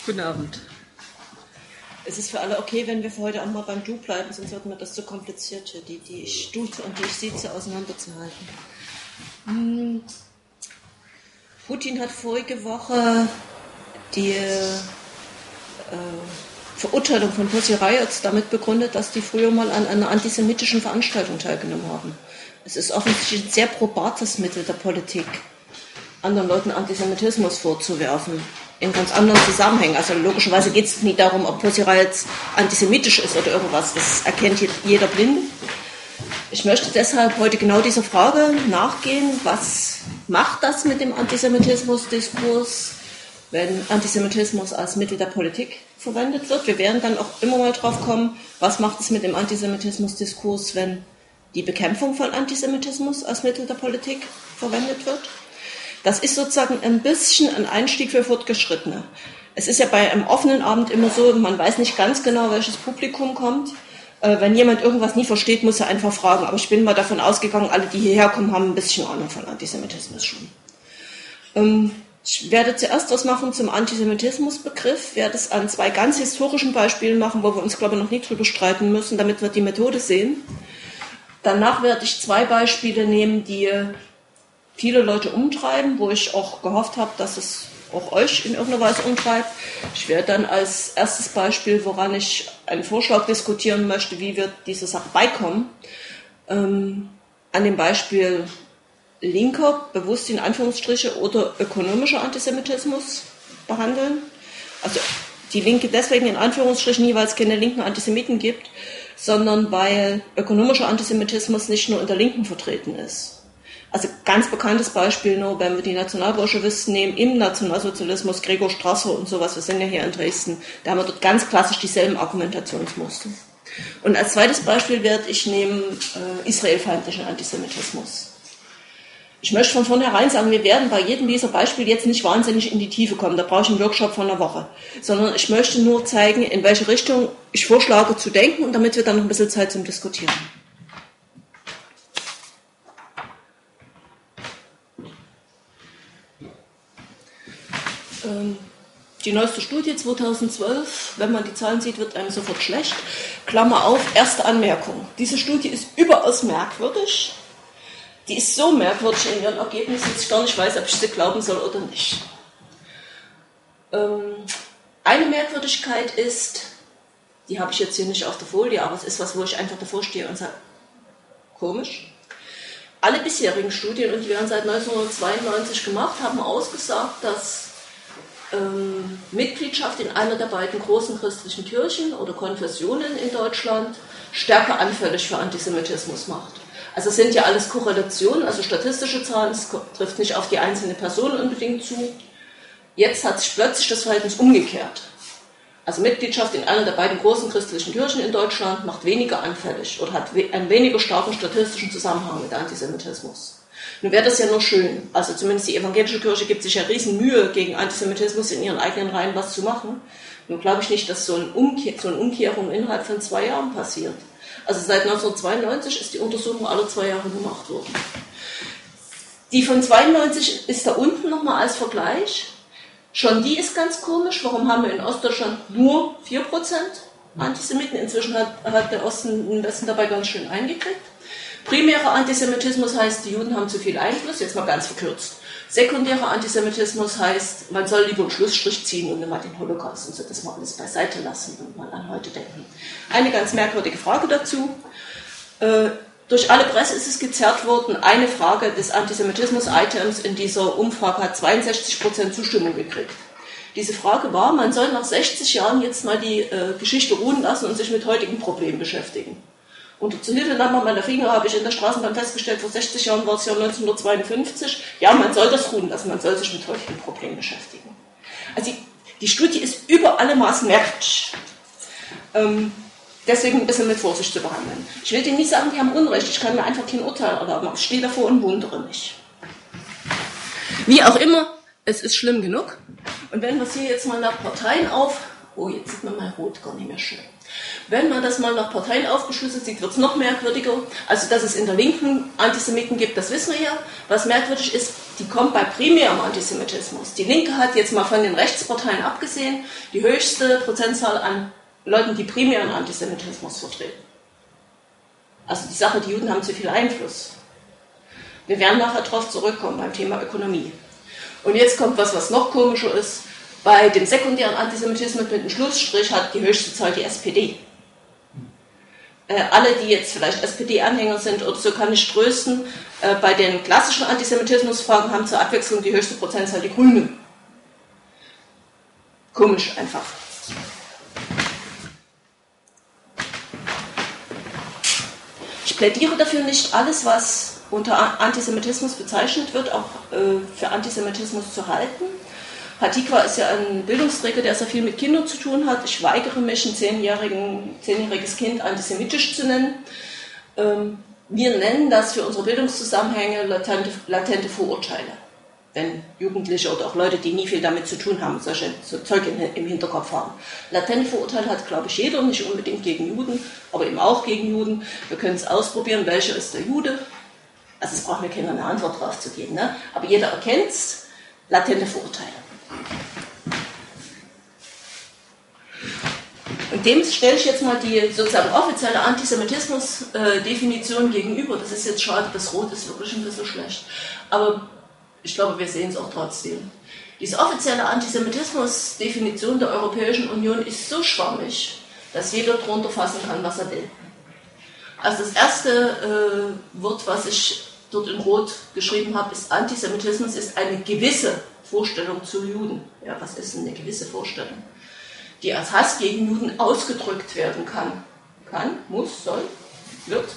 Guten Abend. Es ist für alle okay, wenn wir für heute auch mal beim Du bleiben, sonst wird mir das zu kompliziert, hier, die ich duze und die ich sieze, auseinanderzuhalten. Putin hat vorige Woche die Verurteilung von Pussy Riots damit begründet, dass die früher mal an einer antisemitischen Veranstaltung teilgenommen haben. Es ist offensichtlich ein sehr probates Mittel der Politik, anderen Leuten Antisemitismus vorzuwerfen. In ganz anderen Zusammenhängen. Also logischerweise geht es nicht darum, ob Pussy Riots antisemitisch ist oder irgendwas. Das erkennt jeder Blinde. Ich möchte deshalb heute genau dieser Frage nachgehen, was macht das mit dem Antisemitismus-Diskurs, wenn Antisemitismus als Mittel der Politik verwendet wird. Wir werden dann auch immer mal drauf kommen, was macht es mit dem Antisemitismus-Diskurs, wenn die Bekämpfung von Antisemitismus als Mittel der Politik verwendet wird. Das ist sozusagen ein bisschen ein Einstieg für Fortgeschrittene. Es ist ja bei einem offenen Abend immer so, man weiß nicht ganz genau, welches Publikum kommt. Wenn jemand irgendwas nie versteht, muss er einfach fragen. Aber ich bin mal davon ausgegangen, alle, die hierher kommen, haben ein bisschen Ahnung von Antisemitismus schon. Ich werde zuerst was machen zum Antisemitismusbegriff, werde es an zwei ganz historischen Beispielen machen, wo wir uns, glaube ich, noch nie drüber streiten müssen, damit wir die Methode sehen. Danach werde ich zwei Beispiele nehmen, die viele Leute umtreiben, wo ich auch gehofft habe, dass es auch euch in irgendeiner Weise umtreibt. Ich werde dann als erstes Beispiel, woran ich einen Vorschlag diskutieren möchte, wie wir dieser Sache beikommen, an dem Beispiel linker, bewusst in Anführungsstriche, oder ökonomischer Antisemitismus behandeln. Also die Linke deswegen in Anführungsstrichen nie, weil es keine linken Antisemiten gibt, sondern weil ökonomischer Antisemitismus nicht nur in der Linken vertreten ist. Also ganz bekanntes Beispiel nur, wenn wir die Nationalbolschewisten nehmen, im Nationalsozialismus, Gregor Strasser und sowas, wir sind ja hier in Dresden, da haben wir dort ganz klassisch dieselben Argumentationsmuster. Und als zweites Beispiel werde ich nehmen israelfeindlichen Antisemitismus. Ich möchte von vornherein sagen, wir werden bei jedem dieser Beispiele jetzt nicht wahnsinnig in die Tiefe kommen, da brauche ich einen Workshop von einer Woche, sondern ich möchte nur zeigen, in welche Richtung ich vorschlage zu denken und damit wir dann noch ein bisschen Zeit zum Diskutieren haben. Die neueste Studie 2012, wenn man die Zahlen sieht, wird einem sofort schlecht. Klammer auf, erste Anmerkung. Diese Studie ist überaus merkwürdig. Die ist so merkwürdig in ihren Ergebnissen, dass ich gar nicht weiß, ob ich sie glauben soll oder nicht. Eine Merkwürdigkeit ist, die habe ich jetzt hier nicht auf der Folie, aber es ist was, wo ich einfach davor stehe und sage, komisch. Alle bisherigen Studien, und die werden seit 1992 gemacht, haben ausgesagt, dass Mitgliedschaft in einer der beiden großen christlichen Kirchen oder Konfessionen in Deutschland stärker anfällig für Antisemitismus macht. Also es sind ja alles Korrelationen, also statistische Zahlen, es trifft nicht auf die einzelne Person unbedingt zu. Jetzt hat sich plötzlich das Verhältnis umgekehrt. Also Mitgliedschaft in einer der beiden großen christlichen Kirchen in Deutschland macht weniger anfällig oder hat einen weniger starken statistischen Zusammenhang mit Antisemitismus. Nun wäre das ja nur schön. Also zumindest die evangelische Kirche gibt sich ja riesen Mühe, gegen Antisemitismus in ihren eigenen Reihen was zu machen. Nun glaube ich nicht, dass so eine Umkehrung innerhalb von 2 Jahren passiert. Also seit 1992 ist die Untersuchung alle 2 Jahre gemacht worden. Die von 92 ist da unten nochmal als Vergleich. Schon die ist ganz komisch. Warum haben wir in Ostdeutschland nur 4% Antisemiten? Inzwischen hat der Osten den Westen dabei ganz schön eingekriegt. Primärer Antisemitismus heißt, die Juden haben zu viel Einfluss, jetzt mal ganz verkürzt. Sekundärer Antisemitismus heißt, man soll lieber einen Schlussstrich ziehen und mal den Holocaust und so das mal alles beiseite lassen und mal an heute denken. Eine ganz merkwürdige Frage dazu. Durch alle Presse ist es gezerrt worden, eine Frage des Antisemitismus-Items in dieser Umfrage hat 62% Zustimmung gekriegt. Diese Frage war, man soll nach 60 Jahren jetzt mal die Geschichte ruhen lassen und sich mit heutigen Problemen beschäftigen. Und zur Hilfenahme meiner Finger habe ich in der Straßenbahn festgestellt, vor 60 Jahren war es Jahr 1952, ja, man soll das ruhen lassen, man soll sich mit heutigen Problemen beschäftigen. Also die Studie ist über alle Maßen merkwürdig. Deswegen ein bisschen mit Vorsicht zu behandeln. Ich will denen nicht sagen, die haben Unrecht, ich kann mir einfach kein Urteil erlauben, ich stehe davor und wundere mich. Wie auch immer, es ist schlimm genug. Und wenn wir es hier jetzt mal nach Parteien oh, jetzt sieht man mal rot, gar nicht mehr schön. Wenn man das mal nach Parteien aufgeschlüsselt sieht, wird es noch merkwürdiger. Also, dass es in der Linken Antisemiten gibt, das wissen wir ja. Was merkwürdig ist, die kommt bei primärem Antisemitismus. Die Linke hat jetzt mal von den Rechtsparteien abgesehen die höchste Prozentzahl an Leuten, die primären Antisemitismus vertreten. Also die Sache, die Juden haben zu viel Einfluss. Wir werden nachher darauf zurückkommen beim Thema Ökonomie. Und jetzt kommt was noch komischer ist. Bei dem sekundären Antisemitismus mit einem Schlussstrich hat die höchste Zahl die SPD. Alle, die jetzt vielleicht SPD-Anhänger sind oder so, kann ich trösten. Bei den klassischen Antisemitismusfragen haben zur Abwechslung die höchste Prozentzahl die Grünen. Komisch einfach. Ich plädiere dafür, nicht alles, was unter Antisemitismus bezeichnet wird, auch für Antisemitismus zu halten. Hatikwa ist ja ein Bildungsträger, der sehr viel mit Kindern zu tun hat. Ich weigere mich, ein 10-jähriges Kind antisemitisch zu nennen. Wir nennen das für unsere Bildungszusammenhänge latente Vorurteile. Wenn Jugendliche oder auch Leute, die nie viel damit zu tun haben, solche Zeug im Hinterkopf haben. Latente Vorurteile hat, glaube ich, jeder, nicht unbedingt gegen Juden, aber eben auch gegen Juden. Wir können es ausprobieren, welcher ist der Jude. Also es braucht mir keiner eine Antwort drauf zu geben, ne? Aber jeder erkennt es, latente Vorurteile. Und dem stelle ich jetzt mal die sozusagen offizielle Antisemitismus-Definition gegenüber. Das ist jetzt schade, das Rot ist wirklich ein bisschen schlecht. Aber ich glaube, wir sehen es auch trotzdem. Diese offizielle Antisemitismus-Definition der Europäischen Union ist so schwammig, dass jeder drunter fassen kann, was er will. Also das erste Wort, was ich dort in Rot geschrieben habe, ist Antisemitismus ist eine gewisse Vorstellung zu Juden. Ja, was ist denn eine gewisse Vorstellung? Die als Hass gegen Juden ausgedrückt werden kann. Kann, muss, soll, wird.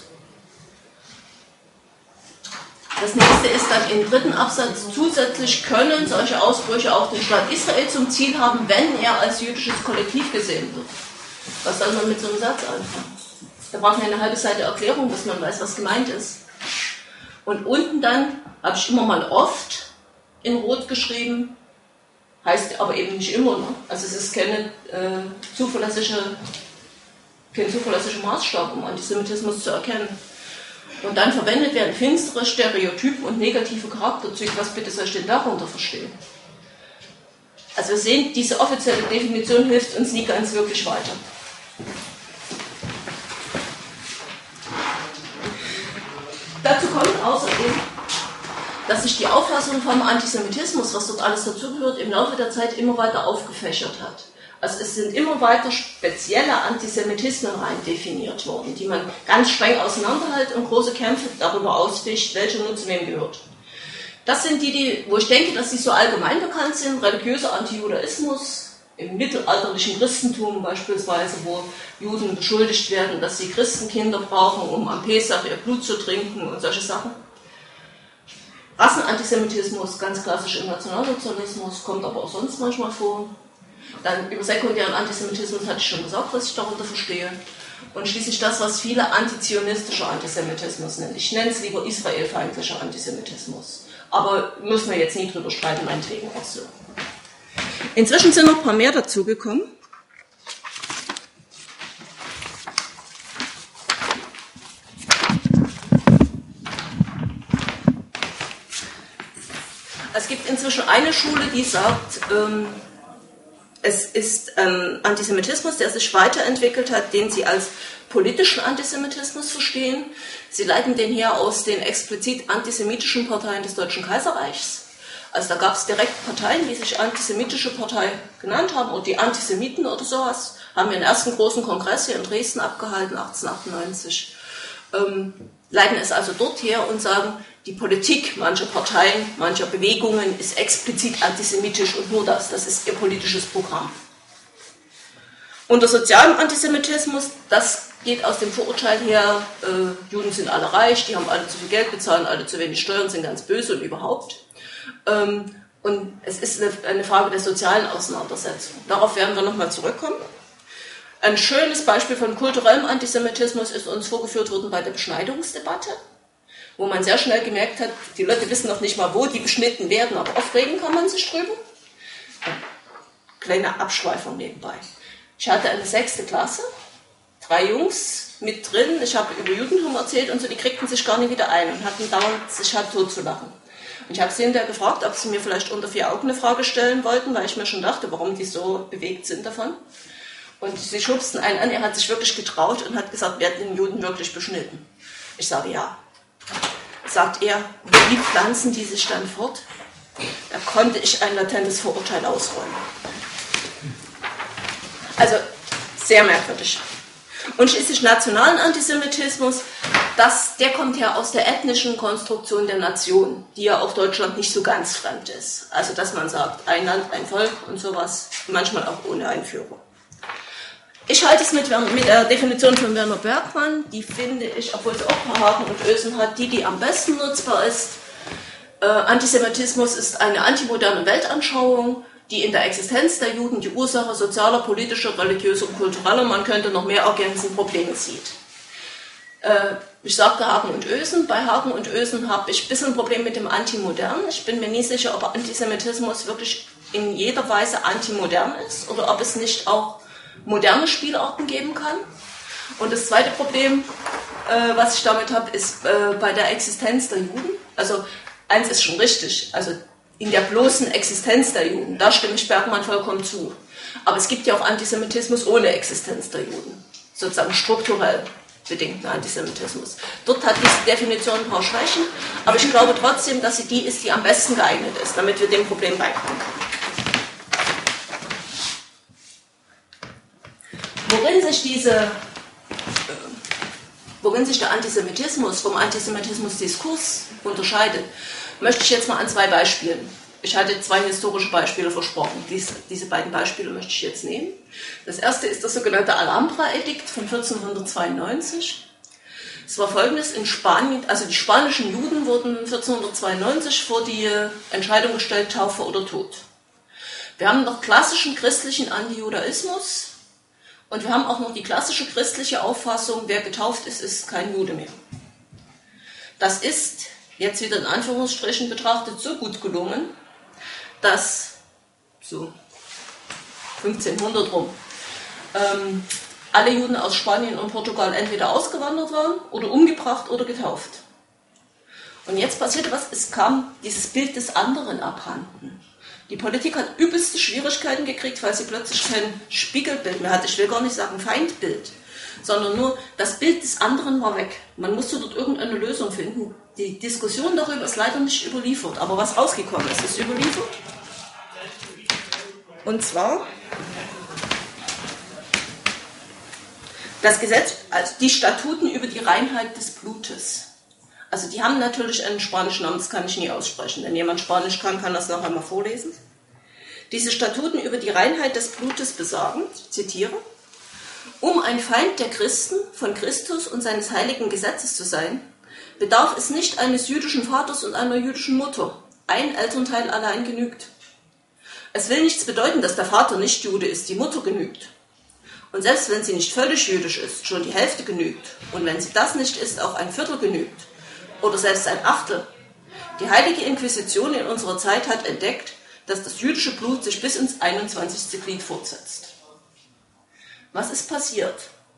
Das nächste ist dann im dritten Absatz, zusätzlich können solche Ausbrüche auch den Staat Israel zum Ziel haben, wenn er als jüdisches Kollektiv gesehen wird. Was soll man mit so einem Satz anfangen? Da braucht man eine halbe Seite Erklärung, bis man weiß, was gemeint ist. Und unten dann habe ich immer mal oft in Rot geschrieben, heißt aber eben nicht immer. Ne? Also es ist kein zuverlässiger Maßstab, um Antisemitismus zu erkennen. Und dann verwendet werden finstere Stereotypen und negative Charakterzüge. Was bitte soll ich denn darunter verstehen? Also wir sehen, diese offizielle Definition hilft uns nie ganz wirklich weiter. Dazu kommt außerdem, dass sich die Auffassung vom Antisemitismus, was dort alles dazugehört, im Laufe der Zeit immer weiter aufgefächert hat. Also es sind immer weiter spezielle Antisemitismen rein definiert worden, die man ganz streng auseinanderhält und große Kämpfe darüber ausficht, welcher nun zu wem gehört. Das sind die, wo ich denke, dass sie so allgemein bekannt sind, religiöser Antijudaismus, im mittelalterlichen Christentum beispielsweise, wo Juden beschuldigt werden, dass sie Christenkinder brauchen, um am Pesach ihr Blut zu trinken und solche Sachen. Rassenantisemitismus, ganz klassisch im Nationalsozialismus, kommt aber auch sonst manchmal vor. Dann über sekundären Antisemitismus hatte ich schon gesagt, was ich darunter verstehe. Und schließlich das, was viele antizionistischer Antisemitismus nennen. Ich nenne es lieber israelfeindlicher Antisemitismus. Aber müssen wir jetzt nie drüber streiten, meinetwegen auch so. Inzwischen sind noch ein paar mehr dazugekommen. Es gibt inzwischen eine Schule, die sagt, es ist Antisemitismus, der sich weiterentwickelt hat, den sie als politischen Antisemitismus verstehen. Sie leiten den her aus den explizit antisemitischen Parteien des Deutschen Kaiserreichs. Also da gab es direkt Parteien, die sich antisemitische Partei genannt haben, und die Antisemiten oder sowas, haben ihren ersten großen Kongress hier in Dresden abgehalten, 1898. Leiten es also dort her und sagen, die Politik mancher Parteien, mancher Bewegungen ist explizit antisemitisch und nur das ist ihr politisches Programm. Unter sozialem Antisemitismus, das geht aus dem Vorurteil her, Juden sind alle reich, die haben alle zu viel Geld bezahlt, alle zu wenig Steuern, sind ganz böse und überhaupt. Und es ist eine Frage der sozialen Auseinandersetzung. Darauf werden wir nochmal zurückkommen. Ein schönes Beispiel von kulturellem Antisemitismus ist uns vorgeführt worden bei der Beschneidungsdebatte, wo man sehr schnell gemerkt hat, die Leute wissen noch nicht mal, wo die beschnitten werden, aber aufregen kann man sich drüber. Kleine Abschweifung nebenbei. Ich hatte eine 6. Klasse, 3 Jungs mit drin, ich habe über Judentum erzählt und so, die kriegten sich gar nicht wieder ein und hatten dauernd sich halt totzulachen. Und ich habe sie hinterher gefragt, ob sie mir vielleicht unter vier Augen eine Frage stellen wollten, weil ich mir schon dachte, warum die so bewegt sind davon. Und sie schubsten einen an, er hat sich wirklich getraut und hat gesagt, werden den Juden wirklich beschnitten? Ich sage, ja. Sagt er, wie pflanzen die sich dann fort? Da konnte ich ein latentes Vorurteil ausräumen. Also, sehr merkwürdig. Und schließlich nationalen Antisemitismus, der kommt ja aus der ethnischen Konstruktion der Nation, die ja auch Deutschland nicht so ganz fremd ist. Also, dass man sagt, ein Land, ein Volk und sowas, manchmal auch ohne Einführung. Ich halte es mit der Definition von Werner Bergmann, die finde ich, obwohl es auch Haken und Ösen hat, die am besten nutzbar ist. Antisemitismus ist eine antimoderne Weltanschauung, die in der Existenz der Juden die Ursache sozialer, politischer, religiöser und kultureller, man könnte noch mehr ergänzen, Probleme sieht. Ich sagte Haken und Ösen. Bei Haken und Ösen habe ich ein bisschen ein Problem mit dem Antimodern. Ich bin mir nie sicher, ob Antisemitismus wirklich in jeder Weise antimodern ist oder ob es nicht auch moderne Spielarten geben kann. Und das zweite Problem, was ich damit habe, ist bei der Existenz der Juden. Also eins ist schon richtig, also in der bloßen Existenz der Juden, da stimme ich Bergmann vollkommen zu. Aber es gibt ja auch Antisemitismus ohne Existenz der Juden, sozusagen strukturell bedingten Antisemitismus. Dort hat diese Definition ein paar Schwächen, aber ich glaube trotzdem, dass sie die ist, die am besten geeignet ist, damit wir dem Problem beikommen können. Worin sich der Antisemitismus vom Antisemitismusdiskurs unterscheidet, möchte ich jetzt mal an zwei Beispielen. Ich hatte zwei historische Beispiele versprochen. Diese beiden Beispiele möchte ich jetzt nehmen. Das erste ist das sogenannte Alhambra-Edikt von 1492. Es war folgendes: In Spanien, also die spanischen Juden wurden 1492 vor die Entscheidung gestellt, Taufe oder Tod. Wir haben noch klassischen christlichen Antijudaismus. Und wir haben auch noch die klassische christliche Auffassung, wer getauft ist, ist kein Jude mehr. Das ist, jetzt wieder in Anführungsstrichen betrachtet, so gut gelungen, dass so 1500 rum alle Juden aus Spanien und Portugal entweder ausgewandert waren oder umgebracht oder getauft. Und jetzt passierte was, es kam dieses Bild des anderen abhanden. Die Politik hat übelste Schwierigkeiten gekriegt, weil sie plötzlich kein Spiegelbild mehr hatte. Ich will gar nicht sagen Feindbild, sondern nur das Bild des anderen war weg. Man musste dort irgendeine Lösung finden. Die Diskussion darüber ist leider nicht überliefert, aber was rausgekommen ist, ist überliefert. Und zwar das Gesetz, also die Statuten über die Reinheit des Blutes. Also die haben natürlich einen spanischen Namen, das kann ich nie aussprechen. Wenn jemand Spanisch kann, kann das nachher mal vorlesen. Diese Statuten über die Reinheit des Blutes besagen, ich zitiere, um ein Feind der Christen, von Christus und seines heiligen Gesetzes zu sein, bedarf es nicht eines jüdischen Vaters und einer jüdischen Mutter. Ein Elternteil allein genügt. Es will nichts bedeuten, dass der Vater nicht Jude ist, die Mutter genügt. Und selbst wenn sie nicht völlig jüdisch ist, schon die Hälfte genügt. Und wenn sie das nicht ist, auch ein Viertel genügt. Oder selbst ein Achtel. Die Heilige Inquisition in unserer Zeit hat entdeckt, dass das jüdische Blut sich bis ins 21. Glied fortsetzt. Was ist passiert?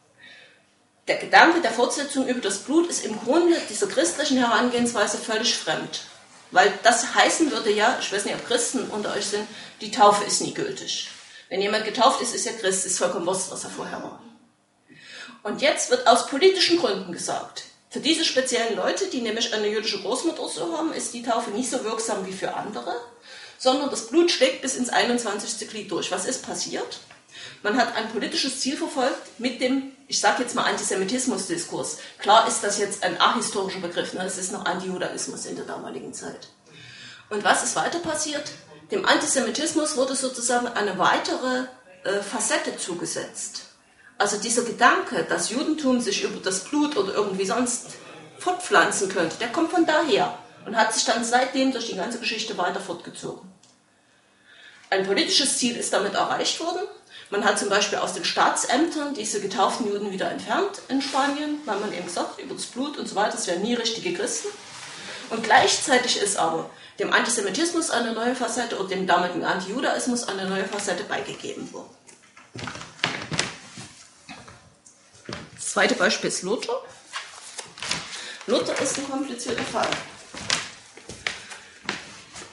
Der Gedanke der Fortsetzung über das Blut ist im Grunde dieser christlichen Herangehensweise völlig fremd. Weil das heißen würde ja, ich weiß nicht, ob Christen unter euch sind, die Taufe ist nie gültig. Wenn jemand getauft ist, ist er Christ, ist vollkommen wurscht, was er vorher war. Und jetzt wird aus politischen Gründen gesagt, für diese speziellen Leute, die nämlich eine jüdische Großmutter so haben, ist die Taufe nicht so wirksam wie für andere, sondern das Blut schlägt bis ins 21. Glied durch. Was ist passiert? Man hat ein politisches Ziel verfolgt mit dem, ich sage jetzt mal, Antisemitismusdiskurs. Klar ist das jetzt ein ahistorischer Begriff, ne? Es ist noch Antijudaismus in der damaligen Zeit. Und was ist weiter passiert? Dem Antisemitismus wurde sozusagen eine weitere Facette zugesetzt. Also dieser Gedanke, dass Judentum sich über das Blut oder irgendwie sonst fortpflanzen könnte, der kommt von daher und hat sich dann seitdem durch die ganze Geschichte weiter fortgezogen. Ein politisches Ziel ist damit erreicht worden. Man hat zum Beispiel aus den Staatsämtern diese getauften Juden wieder entfernt in Spanien, weil man eben gesagt, über das Blut und so weiter, das wären nie richtige Christen. Und gleichzeitig ist aber dem Antisemitismus eine neue Facette und dem damaligen Antijudaismus eine neue Facette beigegeben worden. Das zweite Beispiel ist Luther. Luther ist ein komplizierter Fall.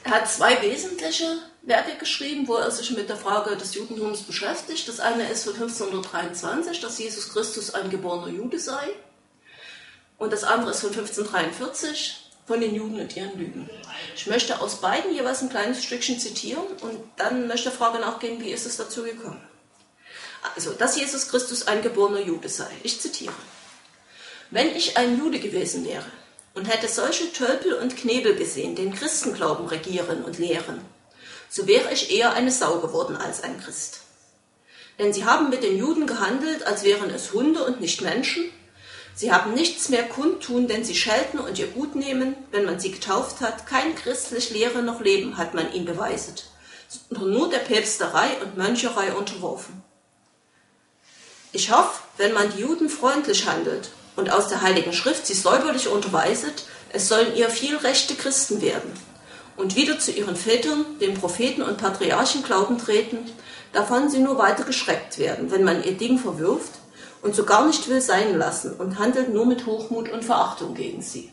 Er hat zwei wesentliche Werke geschrieben, wo er sich mit der Frage des Judentums beschäftigt. Das eine ist von 1523, dass Jesus Christus ein geborener Jude sei. Und das andere ist von 1543, von den Juden und ihren Lügen. Ich möchte aus beiden jeweils ein kleines Stückchen zitieren und dann möchte der Frage nachgehen, wie ist es dazu gekommen. Also, dass Jesus Christus ein geborener Jude sei. Ich zitiere. Wenn ich ein Jude gewesen wäre und hätte solche Tölpel und Knebel gesehen, den Christenglauben regieren und lehren, so wäre ich eher eine Sau geworden als ein Christ. Denn sie haben mit den Juden gehandelt, als wären es Hunde und nicht Menschen. Sie haben nichts mehr kundtun, denn sie schelten und ihr Gut nehmen, wenn man sie getauft hat. Kein christlich Lehre noch Leben hat man ihnen beweiset, sondern nur der Päpsterei und Möncherei unterworfen. Ich hoffe, wenn man die Juden freundlich handelt und aus der Heiligen Schrift sie säuberlich unterweiset, es sollen ihr viel rechte Christen werden und wieder zu ihren Vätern, den Propheten und Patriarchen Glauben treten, davon sie nur weiter geschreckt werden, wenn man ihr Ding verwirft und so gar nicht will sein lassen und handelt nur mit Hochmut und Verachtung gegen sie.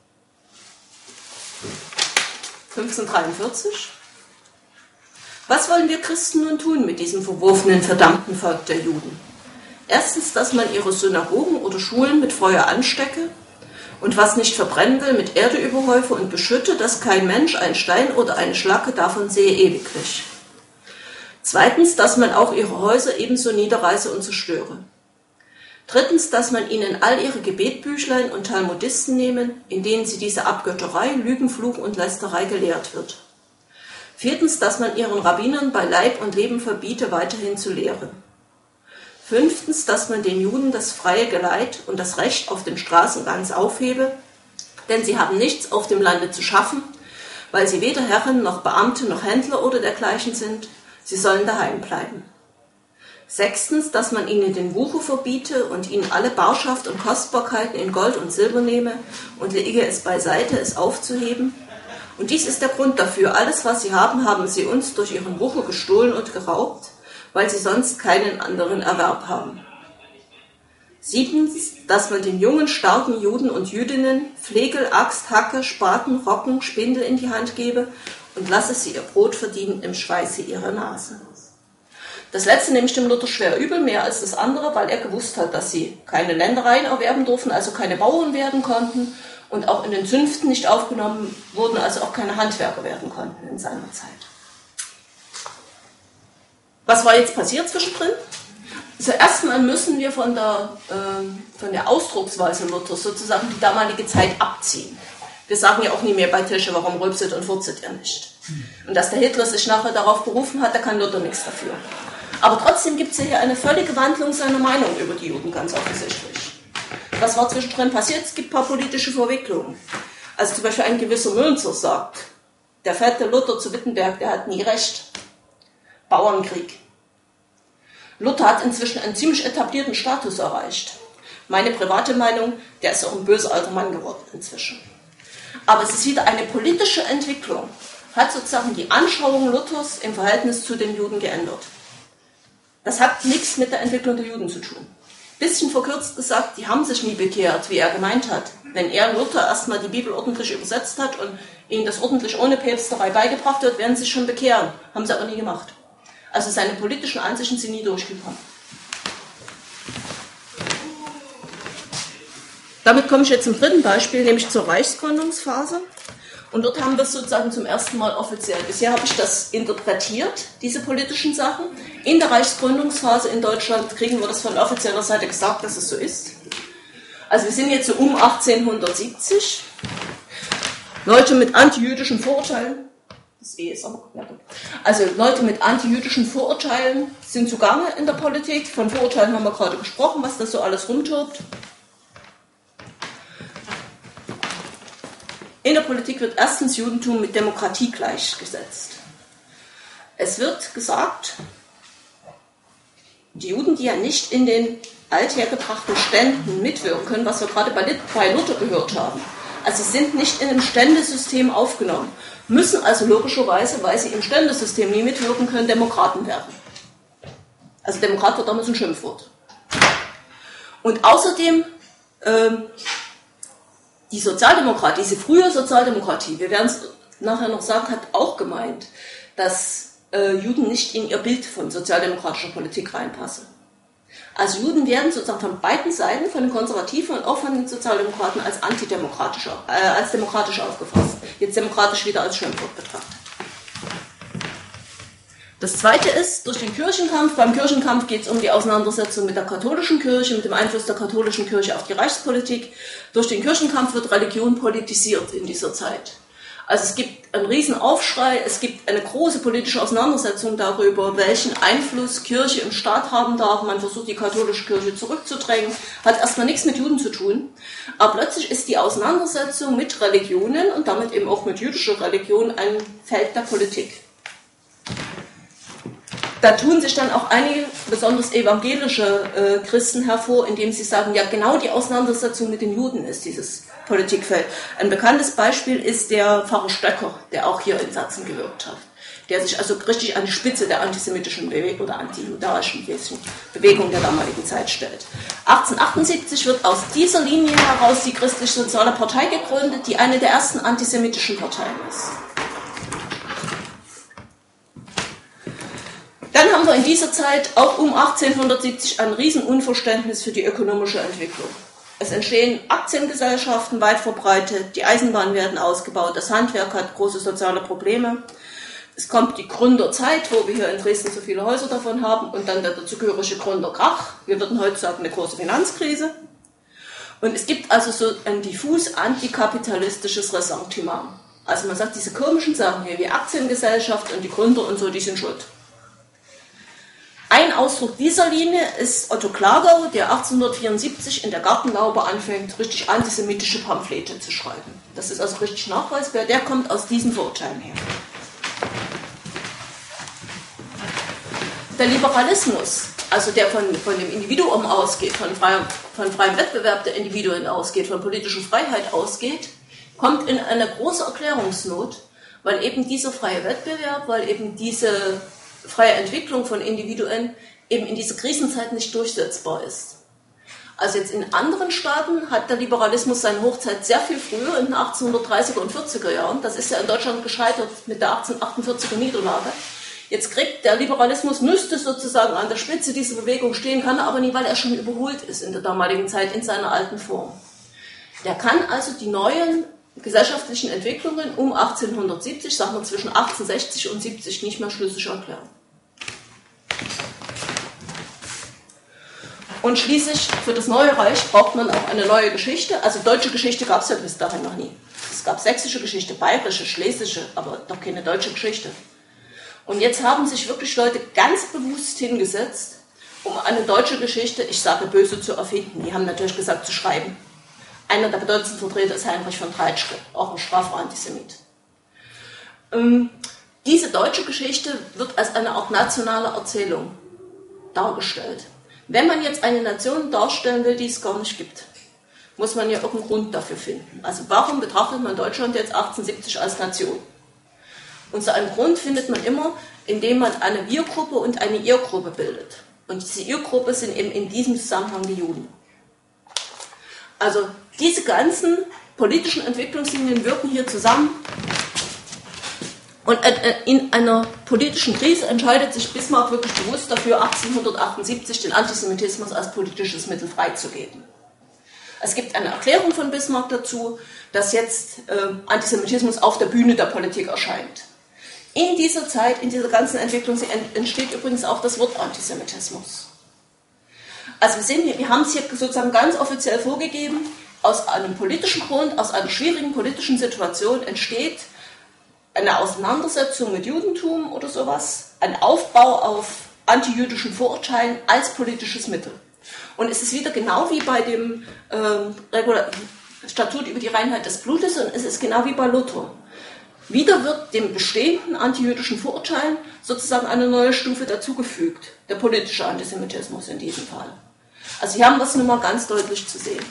1543. Was wollen wir Christen nun tun mit diesem verworfenen, verdammten Volk der Juden? Erstens, dass man ihre Synagogen oder Schulen mit Feuer anstecke und was nicht verbrennen will, mit Erde überhäufe und beschütte, dass kein Mensch ein Stein oder eine Schlacke davon sehe ewiglich. Zweitens, dass man auch ihre Häuser ebenso niederreiße und zerstöre. Drittens, dass man ihnen all ihre Gebetbüchlein und Talmudisten nehmen, in denen sie diese Abgötterei, Lügen, Fluch und Lästerei gelehrt wird. Viertens, dass man ihren Rabbinern bei Leib und Leben verbiete, weiterhin zu lehren. Fünftens, dass man den Juden das freie Geleit und das Recht auf den Straßen ganz aufhebe, denn sie haben nichts auf dem Lande zu schaffen, weil sie weder Herren noch Beamte noch Händler oder dergleichen sind, sie sollen daheim bleiben. Sechstens, dass man ihnen den Wucher verbiete und ihnen alle Barschaft und Kostbarkeiten in Gold und Silber nehme und lege es beiseite, es aufzuheben. Und dies ist der Grund dafür, alles was sie haben, haben sie uns durch ihren Wucher gestohlen und geraubt, weil sie sonst keinen anderen Erwerb haben. Siebtens, dass man den jungen, starken Juden und Jüdinnen Flegel, Axt, Hacke, Spaten, Rocken, Spindel in die Hand gebe und lasse sie ihr Brot verdienen im Schweiße ihrer Nase. Das letzte nehme ich dem Luther schwer übel, mehr als das andere, weil er gewusst hat, dass sie keine Ländereien erwerben durften, also keine Bauern werden konnten und auch in den Zünften nicht aufgenommen wurden, also auch keine Handwerker werden konnten in seiner Zeit. Was war jetzt passiert zwischendrin? Also erstmal müssen wir von der Ausdrucksweise Luthers sozusagen die damalige Zeit abziehen. Wir sagen ja auch nie mehr bei Tische, warum rülpset und furzet er nicht. Und dass der Hitler sich nachher darauf berufen hat, da kann Luther nichts dafür. Aber trotzdem gibt es ja hier eine völlige Wandlung seiner Meinung über die Juden, ganz offensichtlich. Was war zwischendrin passiert? Es gibt ein paar politische Verwicklungen. Also zum Beispiel ein gewisser Münzer sagt, der fette Luther zu Wittenberg, der hat nie recht. Bauernkrieg. Luther hat inzwischen einen ziemlich etablierten Status erreicht. Meine private Meinung, der ist auch ein böser alter Mann geworden inzwischen. Aber es ist wieder eine politische Entwicklung, hat sozusagen die Anschauung Luthers im Verhältnis zu den Juden geändert. Das hat nichts mit der Entwicklung der Juden zu tun. Bisschen verkürzt gesagt, die haben sich nie bekehrt, wie er gemeint hat. Wenn er, Luther, erstmal die Bibel ordentlich übersetzt hat und ihnen das ordentlich ohne Päpsterei beigebracht wird, werden sie sich schon bekehren. Haben sie aber nie gemacht. Also seine politischen Ansichten sind nie durchgekommen. Damit komme ich jetzt zum dritten Beispiel, nämlich zur Reichsgründungsphase. Und dort haben wir es sozusagen zum ersten Mal offiziell. Bisher habe ich das interpretiert, diese politischen Sachen. In der Reichsgründungsphase in Deutschland kriegen wir das von offizieller Seite gesagt, dass es so ist. Also wir sind jetzt so um 1870. Leute mit antijüdischen Vorurteilen, das ist aber, ja gut. Also Leute mit antijüdischen Vorurteilen sind zugange in der Politik. Von Vorurteilen haben wir gerade gesprochen, was da so alles rumtobt. In der Politik wird erstens Judentum mit Demokratie gleichgesetzt. Es wird gesagt, die Juden, die ja nicht in den althergebrachten Ständen mitwirken können, was wir gerade bei Luther gehört haben, also sie sind nicht in einem Ständesystem aufgenommen, müssen also logischerweise, weil sie im Ständesystem nie mitwirken können, Demokraten werden. Also Demokrat wird damals ein Schimpfwort. Und außerdem die Sozialdemokratie, diese frühe Sozialdemokratie, wir werden es nachher noch sagen, hat auch gemeint, dass Juden nicht in ihr Bild von sozialdemokratischer Politik reinpassen. Also Juden werden sozusagen von beiden Seiten, von den Konservativen und auch von den Sozialdemokraten als antidemokratisch, als demokratisch aufgefasst. Jetzt demokratisch wieder als Schimpfwort betrachtet. Das Zweite ist, durch den Kirchenkampf, beim Kirchenkampf geht es um die Auseinandersetzung mit der katholischen Kirche, mit dem Einfluss der katholischen Kirche auf die Reichspolitik. Durch den Kirchenkampf wird Religion politisiert in dieser Zeit. Also es gibt einen riesen Aufschrei, es gibt eine große politische Auseinandersetzung darüber, welchen Einfluss Kirche im Staat haben darf. Man versucht, die katholische Kirche zurückzudrängen, hat erstmal nichts mit Juden zu tun. Aber plötzlich ist die Auseinandersetzung mit Religionen und damit eben auch mit jüdischer Religion ein Feld der Politik. Da tun sich dann auch einige, besonders evangelische Christen hervor, indem sie sagen, ja genau die Auseinandersetzung mit den Juden ist dieses Politikfeld. Ein bekanntes Beispiel ist der Pfarrer Stöcker, der auch hier in Sachsen gewirkt hat, der sich also richtig an die Spitze der antisemitischen Bewegung oder antijudaischen Bewegung der damaligen Zeit stellt. 1878 wird aus dieser Linie heraus die Christlich-Soziale Partei gegründet, die eine der ersten antisemitischen Parteien ist. Dann haben wir in dieser Zeit, auch um 1870, ein Riesenunverständnis für die ökonomische Entwicklung. Es entstehen Aktiengesellschaften weit verbreitet, die Eisenbahnen werden ausgebaut, das Handwerk hat große soziale Probleme. Es kommt die Gründerzeit, wo wir hier in Dresden so viele Häuser davon haben, und dann der dazugehörige Gründerkrach. Wir würden heute sagen, eine große Finanzkrise. Und es gibt also so ein diffus antikapitalistisches Ressentiment. Also man sagt, diese komischen Sachen hier, wie Aktiengesellschaft und die Gründer und so, die sind schuld. Ein Ausdruck dieser Linie ist Otto Klagau, der 1874 in der Gartenlaube anfängt, richtig antisemitische Pamphlete zu schreiben. Das ist also richtig nachweisbar, der kommt aus diesen Vorurteilen her. Der Liberalismus, also der von dem Individuum ausgeht, von freiem Wettbewerb der Individuen ausgeht, von politischer Freiheit ausgeht, kommt in eine große Erklärungsnot, weil eben dieser freie Wettbewerb, weil eben diese freie Entwicklung von Individuen eben in dieser Krisenzeit nicht durchsetzbar ist. Also jetzt in anderen Staaten hat der Liberalismus seine Hochzeit sehr viel früher, in den 1830er und 40er Jahren. Das ist ja in Deutschland gescheitert mit der 1848er Niederlage. Jetzt kriegt der Liberalismus, müsste sozusagen an der Spitze dieser Bewegung stehen, kann er aber nie, weil er schon überholt ist in der damaligen Zeit in seiner alten Form. Der kann also die neuen gesellschaftlichen Entwicklungen um 1870, sagen wir zwischen 1860 und 70, nicht mehr schlüssig erklären. Und schließlich, für das neue Reich braucht man auch eine neue Geschichte. Also deutsche Geschichte gab es ja bis dahin noch nie. Es gab sächsische Geschichte, bayerische, schlesische, aber doch keine deutsche Geschichte. Und jetzt haben sich wirklich Leute ganz bewusst hingesetzt, um eine deutsche Geschichte, ich sage böse, zu erfinden. Die haben natürlich gesagt, zu schreiben. Einer der bedeutendsten Vertreter ist Heinrich von Treitschke, auch ein straffer Antisemit. Diese deutsche Geschichte wird als eine Art nationale Erzählung dargestellt. Wenn man jetzt eine Nation darstellen will, die es gar nicht gibt, muss man ja irgendeinen Grund dafür finden. Also warum betrachtet man Deutschland jetzt 1870 als Nation? Und so einen Grund findet man immer, indem man eine Wir-Gruppe und eine Ihr-Gruppe bildet. Und diese Ihr-Gruppe sind eben in diesem Zusammenhang die Juden. Also diese ganzen politischen Entwicklungslinien wirken hier zusammen. Und in einer politischen Krise entscheidet sich Bismarck wirklich bewusst dafür, 1878 den Antisemitismus als politisches Mittel freizugeben. Es gibt eine Erklärung von Bismarck dazu, dass jetzt Antisemitismus auf der Bühne der Politik erscheint. In dieser Zeit, in dieser ganzen Entwicklung entsteht übrigens auch das Wort Antisemitismus. Also wir haben es hier sozusagen ganz offiziell vorgegeben, aus einem politischen Grund, aus einer schwierigen politischen Situation entsteht eine Auseinandersetzung mit Judentum oder sowas, ein Aufbau auf antijüdischen Vorurteilen als politisches Mittel. Und es ist wieder genau wie bei dem Statut über die Reinheit des Blutes, und es ist genau wie bei Luther. Wieder wird dem bestehenden antijüdischen Vorurteilen sozusagen eine neue Stufe dazugefügt, der politische Antisemitismus in diesem Fall. Also hier haben wir es nun mal ganz deutlich zu sehen.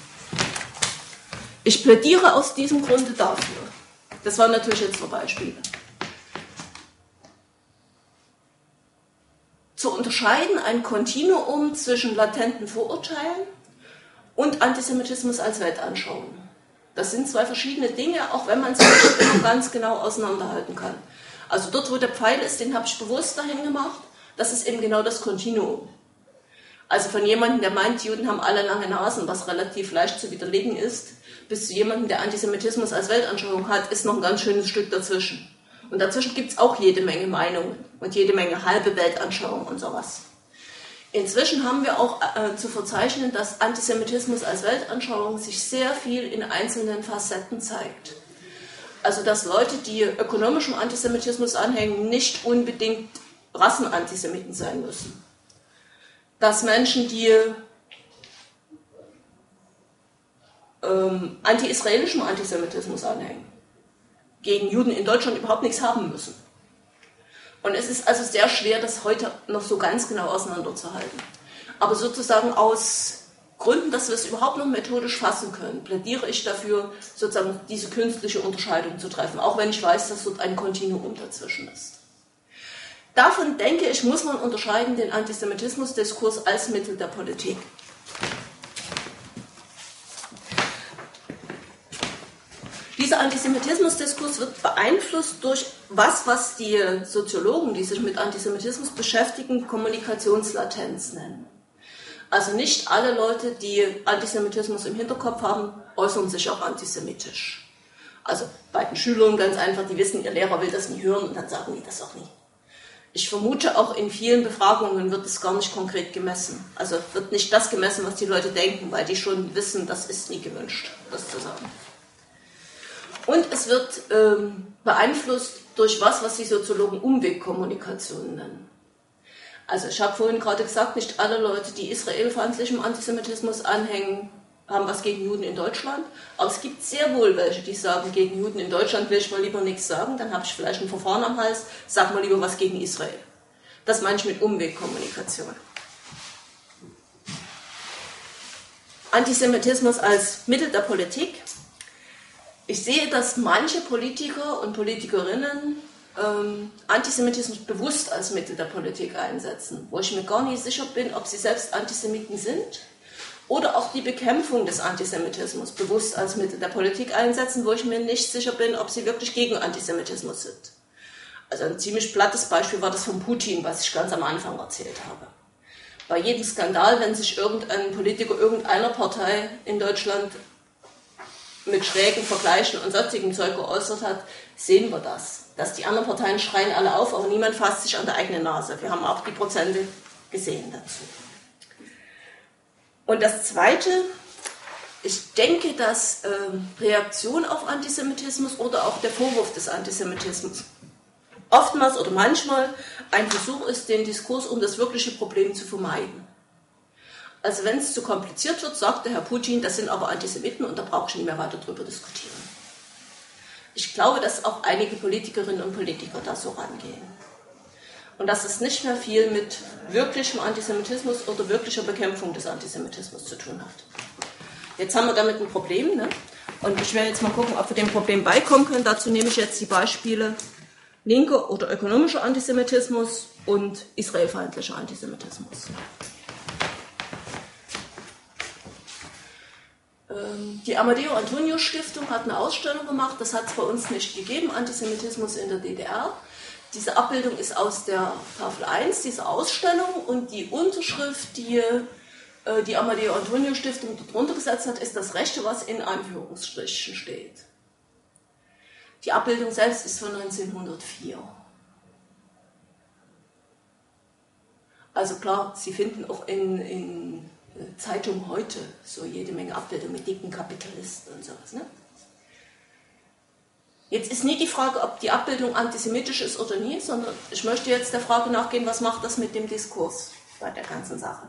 Ich plädiere aus diesem Grunde dafür. Das waren natürlich jetzt nur Beispiele. Zu unterscheiden ein Kontinuum zwischen latenten Vorurteilen und Antisemitismus als Weltanschauung. Das sind zwei verschiedene Dinge, auch wenn man sie nicht immer ganz genau auseinanderhalten kann. Also dort, wo der Pfeil ist, den habe ich bewusst dahin gemacht, das ist eben genau das Kontinuum. Also von jemandem, der meint, Juden haben alle lange Nasen, was relativ leicht zu widerlegen ist, bis zu jemandem, der Antisemitismus als Weltanschauung hat, ist noch ein ganz schönes Stück dazwischen. Und dazwischen gibt es auch jede Menge Meinungen und jede Menge halbe Weltanschauung und sowas. Inzwischen haben wir auch zu verzeichnen, dass Antisemitismus als Weltanschauung sich sehr viel in einzelnen Facetten zeigt. Also dass Leute, die ökonomischem Antisemitismus anhängen, nicht unbedingt Rassenantisemiten sein müssen. Dass Menschen, die anti-israelischem Antisemitismus anhängen, gegen Juden in Deutschland überhaupt nichts haben müssen. Und es ist also sehr schwer, das heute noch so ganz genau auseinanderzuhalten. Aber sozusagen aus Gründen, dass wir es überhaupt noch methodisch fassen können, plädiere ich dafür, sozusagen diese künstliche Unterscheidung zu treffen, auch wenn ich weiß, dass dort ein Kontinuum dazwischen ist. Davon denke ich, muss man unterscheiden den Antisemitismusdiskurs als Mittel der Politik. Dieser Antisemitismusdiskurs wird beeinflusst durch was die Soziologen, die sich mit Antisemitismus beschäftigen, Kommunikationslatenz nennen. Also nicht alle Leute, die Antisemitismus im Hinterkopf haben, äußern sich auch antisemitisch. Also bei den Schülern ganz einfach, die wissen, ihr Lehrer will das nie hören und dann sagen die das auch nie. Ich vermute, auch in vielen Befragungen wird es gar nicht konkret gemessen. Also wird nicht das gemessen, was die Leute denken, weil die schon wissen, das ist nie gewünscht, das zu sagen. Und es wird beeinflusst durch was die Soziologen Umwegkommunikation nennen. Also ich habe vorhin gerade gesagt, nicht alle Leute, die israelfeindlichem Antisemitismus anhängen, haben was gegen Juden in Deutschland. Aber es gibt sehr wohl welche, die sagen, gegen Juden in Deutschland will ich mal lieber nichts sagen, dann habe ich vielleicht ein Verfahren am Hals, sag mal lieber was gegen Israel. Das meine ich mit Umwegkommunikation. Antisemitismus als Mittel der Politik. Ich sehe, dass manche Politiker und Politikerinnen Antisemitismus bewusst als Mittel der Politik einsetzen, wo ich mir gar nicht sicher bin, ob sie selbst Antisemiten sind oder auch die Bekämpfung des Antisemitismus bewusst als Mittel der Politik einsetzen, wo ich mir nicht sicher bin, ob sie wirklich gegen Antisemitismus sind. Also ein ziemlich plattes Beispiel war das von Putin, was ich ganz am Anfang erzählt habe. Bei jedem Skandal, wenn sich irgendein Politiker irgendeiner Partei in Deutschland mit schrägen Vergleichen und sonstigem Zeug geäußert hat, sehen wir das. Dass die anderen Parteien schreien alle auf, aber niemand fasst sich an der eigenen Nase. Wir haben auch die Prozente gesehen dazu. Und das Zweite, ich denke, dass Reaktion auf Antisemitismus oder auch der Vorwurf des Antisemitismus oftmals oder manchmal ein Versuch ist, den Diskurs um das wirkliche Problem zu vermeiden. Also wenn es zu kompliziert wird, sagt der Herr Putin, das sind aber Antisemiten und da brauche ich nicht mehr weiter drüber diskutieren. Ich glaube, dass auch einige Politikerinnen und Politiker da so rangehen. Und dass es nicht mehr viel mit wirklichem Antisemitismus oder wirklicher Bekämpfung des Antisemitismus zu tun hat. Jetzt haben wir damit ein Problem, ne? Und ich werde jetzt mal gucken, ob wir dem Problem beikommen können. Dazu nehme ich jetzt die Beispiele linker oder ökonomischer Antisemitismus und israelfeindlicher Antisemitismus. Die Amadeo Antonio Stiftung hat eine Ausstellung gemacht, das hat es bei uns nicht gegeben, Antisemitismus in der DDR. Diese Abbildung ist aus der Tafel 1 dieser Ausstellung und die Unterschrift, die die Amadeo Antonio Stiftung darunter gesetzt hat, ist das Rechte, was in Anführungsstrichen steht. Die Abbildung selbst ist von 1904. Also klar, Sie finden auch in Zeitung heute so jede Menge Abbildungen mit dicken Kapitalisten und sowas. Ne? Jetzt ist nie die Frage, ob die Abbildung antisemitisch ist oder nie, sondern ich möchte jetzt der Frage nachgehen, was macht das mit dem Diskurs bei der ganzen Sache.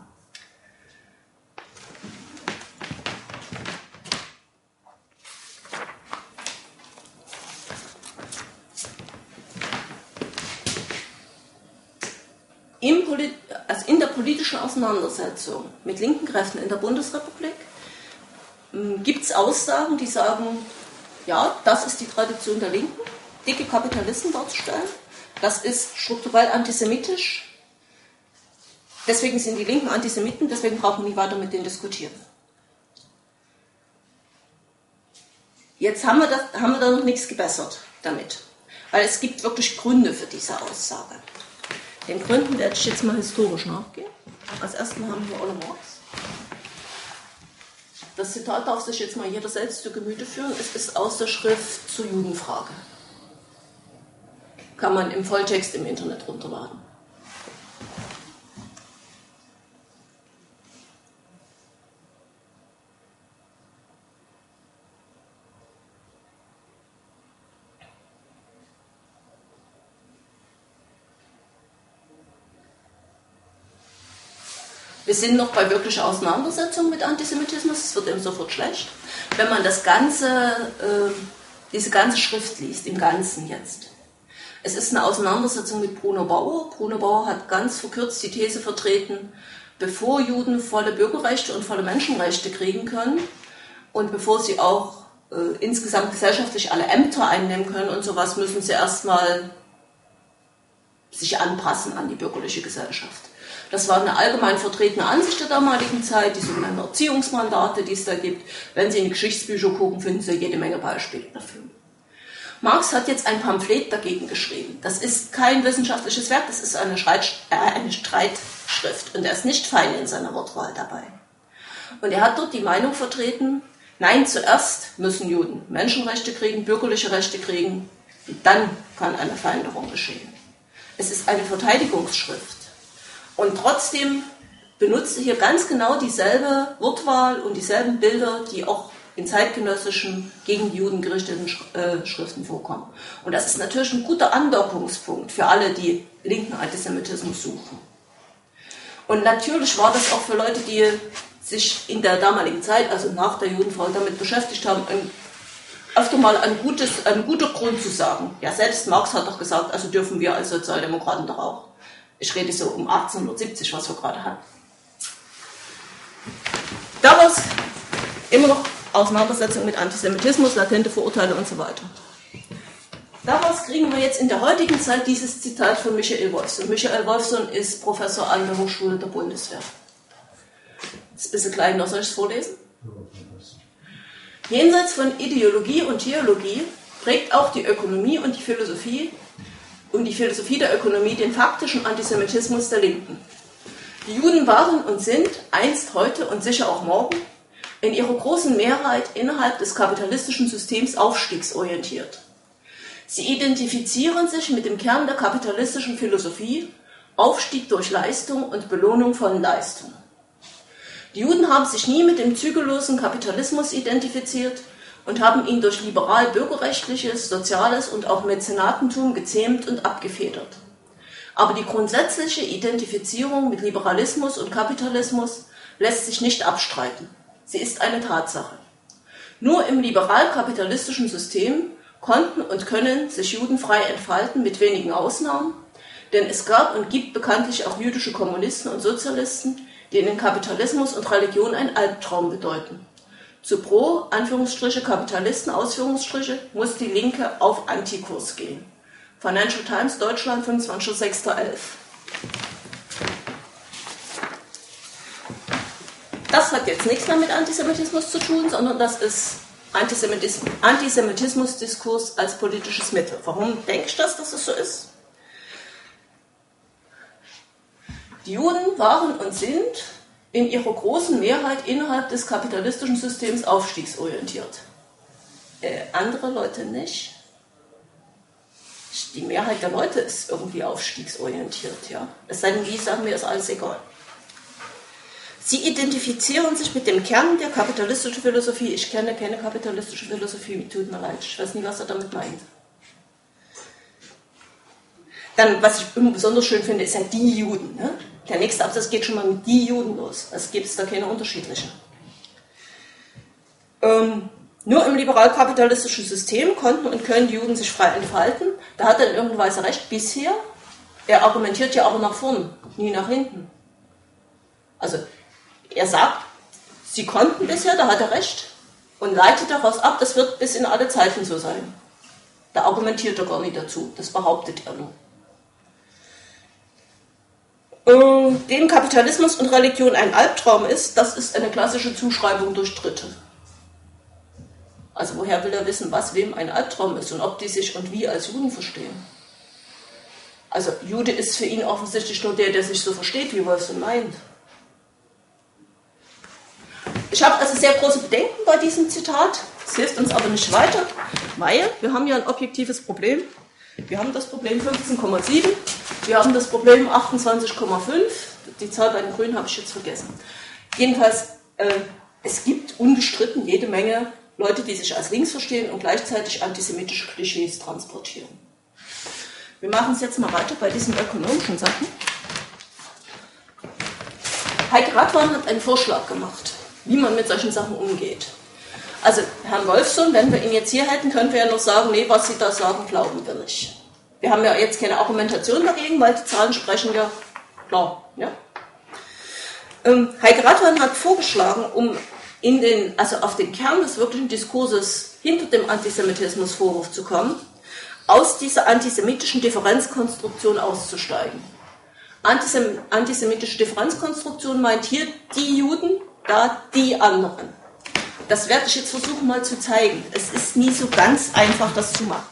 In der politischen Auseinandersetzung mit linken Kräften in der Bundesrepublik gibt es Aussagen, die sagen, ja, das ist die Tradition der Linken, dicke Kapitalisten darzustellen, das ist strukturell antisemitisch, deswegen sind die Linken Antisemiten, deswegen brauchen wir nie weiter mit denen diskutieren. Jetzt haben wir da noch nichts gebessert damit, weil es gibt wirklich Gründe für diese Aussage. Den Gründen werde ich jetzt mal historisch nachgehen. Als erstes haben wir Ole Marx. Das Zitat darf sich jetzt mal jeder selbst zu Gemüte führen. Es ist aus der Schrift zur Judenfrage. Kann man im Volltext im Internet runterladen. Wir sind noch bei wirklicher Auseinandersetzung mit Antisemitismus, es wird eben sofort schlecht. Wenn man diese ganze Schrift liest, im Ganzen jetzt. Es ist eine Auseinandersetzung mit Bruno Bauer. Bruno Bauer hat ganz verkürzt die These vertreten, bevor Juden volle Bürgerrechte und volle Menschenrechte kriegen können und bevor sie auch insgesamt gesellschaftlich alle Ämter einnehmen können und sowas, müssen sie erstmal sich anpassen an die bürgerliche Gesellschaft. Das war eine allgemein vertretene Ansicht der damaligen Zeit, die sogenannten Erziehungsmandate, die es da gibt. Wenn Sie in die Geschichtsbücher gucken, finden Sie jede Menge Beispiele dafür. Marx hat jetzt ein Pamphlet dagegen geschrieben. Das ist kein wissenschaftliches Werk, das ist eine Streitschrift und er ist nicht fein in seiner Wortwahl dabei. Und er hat dort die Meinung vertreten, nein, zuerst müssen Juden Menschenrechte kriegen, bürgerliche Rechte kriegen, und dann kann eine Veränderung geschehen. Es ist eine Verteidigungsschrift. Und trotzdem benutzt er hier ganz genau dieselbe Wortwahl und dieselben Bilder, die auch in zeitgenössischen, gegen die Juden gerichteten Schriften vorkommen. Und das ist natürlich ein guter Andockungspunkt für alle, die linken Antisemitismus suchen. Und natürlich war das auch für Leute, die sich in der damaligen Zeit, also nach der Judenfrage, damit beschäftigt haben, öfter mal ein guter Grund zu sagen. Ja, selbst Marx hat doch gesagt, also dürfen wir als Sozialdemokraten doch auch. Ich rede so um 1870, was wir gerade hatten. Daraus immer noch Auseinandersetzung mit Antisemitismus, latente Vorurteile und so weiter. Daraus kriegen wir jetzt in der heutigen Zeit dieses Zitat von Michael Wolfson. Michael Wolfson ist Professor an der Hochschule der Bundeswehr. Das ist ein bisschen klein, noch soll ich es vorlesen? Jenseits von Ideologie und Theologie prägt auch die Ökonomie und die Philosophie der Ökonomie den faktischen Antisemitismus der Linken. Die Juden waren und sind, einst, heute und sicher auch morgen, in ihrer großen Mehrheit innerhalb des kapitalistischen Systems aufstiegsorientiert. Sie identifizieren sich mit dem Kern der kapitalistischen Philosophie, Aufstieg durch Leistung und Belohnung von Leistung. Die Juden haben sich nie mit dem zügellosen Kapitalismus identifiziert und haben ihn durch liberal-bürgerrechtliches, soziales und auch Mäzenatentum gezähmt und abgefedert. Aber die grundsätzliche Identifizierung mit Liberalismus und Kapitalismus lässt sich nicht abstreiten. Sie ist eine Tatsache. Nur im liberal-kapitalistischen System konnten und können sich Juden frei entfalten, mit wenigen Ausnahmen, denn es gab und gibt bekanntlich auch jüdische Kommunisten und Sozialisten, denen Kapitalismus und Religion ein Albtraum bedeuten. Zu pro, Anführungsstriche, Kapitalisten, Ausführungsstriche, muss die Linke auf Antikurs gehen. Financial Times, Deutschland, 25.06.11. Das hat jetzt nichts mehr mit Antisemitismus zu tun, sondern das ist Antisemitismusdiskurs als politisches Mittel. Warum denke ich das, dass es so ist? Die Juden waren und sind in ihrer großen Mehrheit innerhalb des kapitalistischen Systems aufstiegsorientiert. Andere Leute nicht. Die Mehrheit der Leute ist irgendwie aufstiegsorientiert. Ja? Es sei denn, die sagen mir, ist alles egal. Sie identifizieren sich mit dem Kern der kapitalistischen Philosophie. Ich kenne keine kapitalistische Philosophie, tut mir leid. Ich weiß nicht, was er damit meint. Dann, was ich immer besonders schön finde, ist ja die Juden. Ne? Der nächste Absatz geht schon mal mit die Juden los. Es gibt da keine unterschiedlichen. Nur im liberal-kapitalistischen System konnten und können die Juden sich frei entfalten. Da hat er in irgendeiner Weise recht bisher. Er argumentiert ja aber nach vorn, nie nach hinten. Also, er sagt, sie konnten bisher, da hat er recht, und leitet daraus ab, das wird bis in alle Zeiten so sein. Da argumentiert er gar nicht dazu, das behauptet er nur. Dem Kapitalismus und Religion ein Albtraum ist, das ist eine klassische Zuschreibung durch Dritte. Also woher will er wissen, was wem ein Albtraum ist und ob die sich und wie als Juden verstehen? Also Jude ist für ihn offensichtlich nur der sich so versteht, wie Wolfson meint. Ich habe also sehr große Bedenken bei diesem Zitat. Es hilft uns aber nicht weiter, weil wir haben ja ein objektives Problem. Wir haben das Problem 15,7, wir haben das Problem 28,5. Die Zahl bei den Grünen habe ich jetzt vergessen. Jedenfalls, es gibt unbestritten jede Menge Leute, die sich als links verstehen und gleichzeitig antisemitische Klischees transportieren. Wir machen es jetzt mal weiter bei diesen ökonomischen Sachen. Heike Radwan hat einen Vorschlag gemacht, wie man mit solchen Sachen umgeht. Also Herrn Wolfson, wenn wir ihn jetzt hier hätten, könnten wir ja noch sagen, nee, was Sie da sagen, glauben wir nicht. Wir haben ja jetzt keine Argumentation dagegen, weil die Zahlen sprechen ja klar. Ja? Heike Radwan hat vorgeschlagen, um auf den Kern des wirklichen Diskurses hinter dem Antisemitismusvorwurf zu kommen, aus dieser antisemitischen Differenzkonstruktion auszusteigen. Antisemitische Differenzkonstruktion meint hier die Juden, da die anderen. Das werde ich jetzt versuchen mal zu zeigen. Es ist nie so ganz einfach, das zu machen.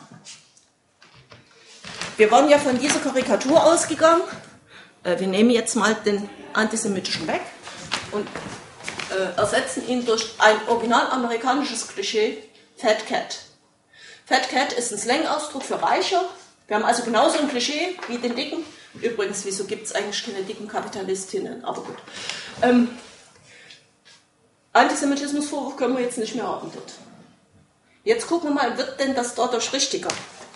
Wir waren ja von dieser Karikatur ausgegangen. Wir nehmen jetzt mal den antisemitischen weg und ersetzen ihn durch ein original amerikanisches Klischee, Fat Cat. Fat Cat ist ein Slang-Ausdruck für Reicher. Wir haben also genauso ein Klischee wie den Dicken. Übrigens, wieso gibt es eigentlich keine dicken Kapitalistinnen? Aber gut. Antisemitismusvorwurf können wir jetzt nicht mehr haben dort. Jetzt gucken wir mal, wird denn das dadurch richtiger?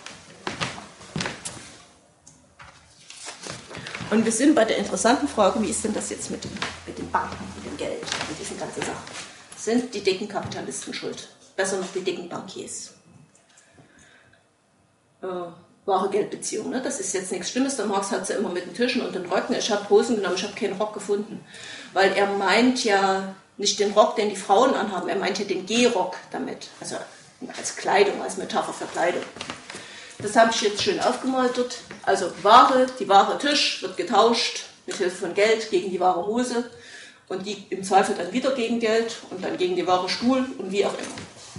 Und wir sind bei der interessanten Frage, wie ist denn das jetzt mit den Banken, mit dem Geld, mit diesen ganzen Sachen? Sind die dicken Kapitalisten schuld? Besser noch die dicken Bankiers. Wahre Geldbeziehung, ne? Das ist jetzt nichts Schlimmes. Der Marx hat sie immer mit den Tischen und den Röcken. Ich habe Hosen genommen, ich habe keinen Rock gefunden. Weil er meint ja nicht den Rock, den die Frauen anhaben, er meint ja den Gehrock damit. Also als Kleidung, als Metapher für Kleidung. Das habe ich jetzt schön aufgemalt dort. Also die wahre Tisch wird getauscht mit Hilfe von Geld gegen die wahre Hose und die im Zweifel dann wieder gegen Geld und dann gegen die wahre Stuhl und wie auch immer.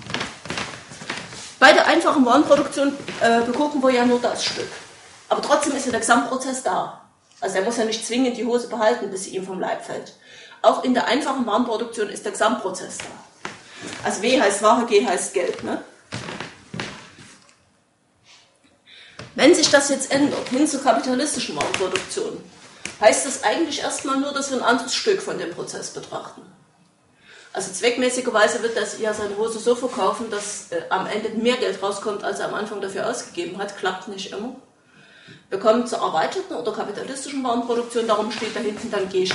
Bei der einfachen Warenproduktion begucken wir ja nur das Stück. Aber trotzdem ist ja der Gesamtprozess da. Also er muss ja nicht zwingend die Hose behalten, bis sie ihm vom Leib fällt. Auch in der einfachen Warenproduktion ist der Gesamtprozess da. Also W heißt Ware, G heißt Geld. Ne? Wenn sich das jetzt ändert, hin zur kapitalistischen Warenproduktion, heißt das eigentlich erstmal nur, dass wir ein anderes Stück von dem Prozess betrachten. Also zweckmäßigerweise wird das ja seine Hose so verkaufen, dass am Ende mehr Geld rauskommt, als er am Anfang dafür ausgegeben hat. Klappt nicht immer. Wir kommen zur erweiterten oder kapitalistischen Warenproduktion, darum steht da hinten dann G'.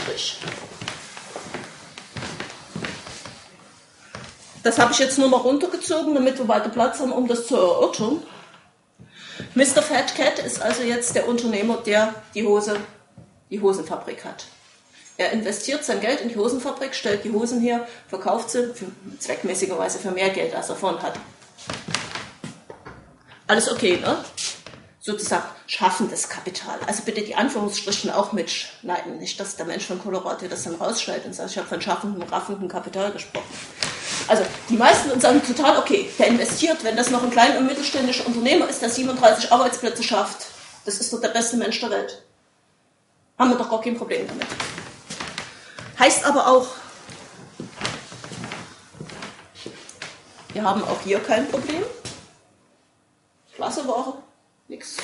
Das habe ich jetzt nur mal runtergezogen, damit wir weiter Platz haben, um das zu erörtern. Mr. Fat Cat ist also jetzt der Unternehmer, der die Hosenfabrik hat. Er investiert sein Geld in die Hosenfabrik, stellt die Hosen her, verkauft sie zweckmäßigerweise für mehr Geld, als er vorhin hat. Alles okay, ne? Sozusagen schaffendes Kapital. Also bitte die Anführungsstrichen auch mitschneiden. Nicht, dass der Mensch von Colorado das dann rausschneidet und sagt, ich habe von schaffendem, raffendem Kapital gesprochen. Also die meisten sagen total okay, der investiert, wenn das noch ein kleiner und mittelständischer Unternehmer ist, der 37 Arbeitsplätze schafft, das ist doch der beste Mensch der Welt. Haben wir doch gar kein Problem damit. Heißt aber auch, wir haben auch hier kein Problem. Klasse Ware, nix.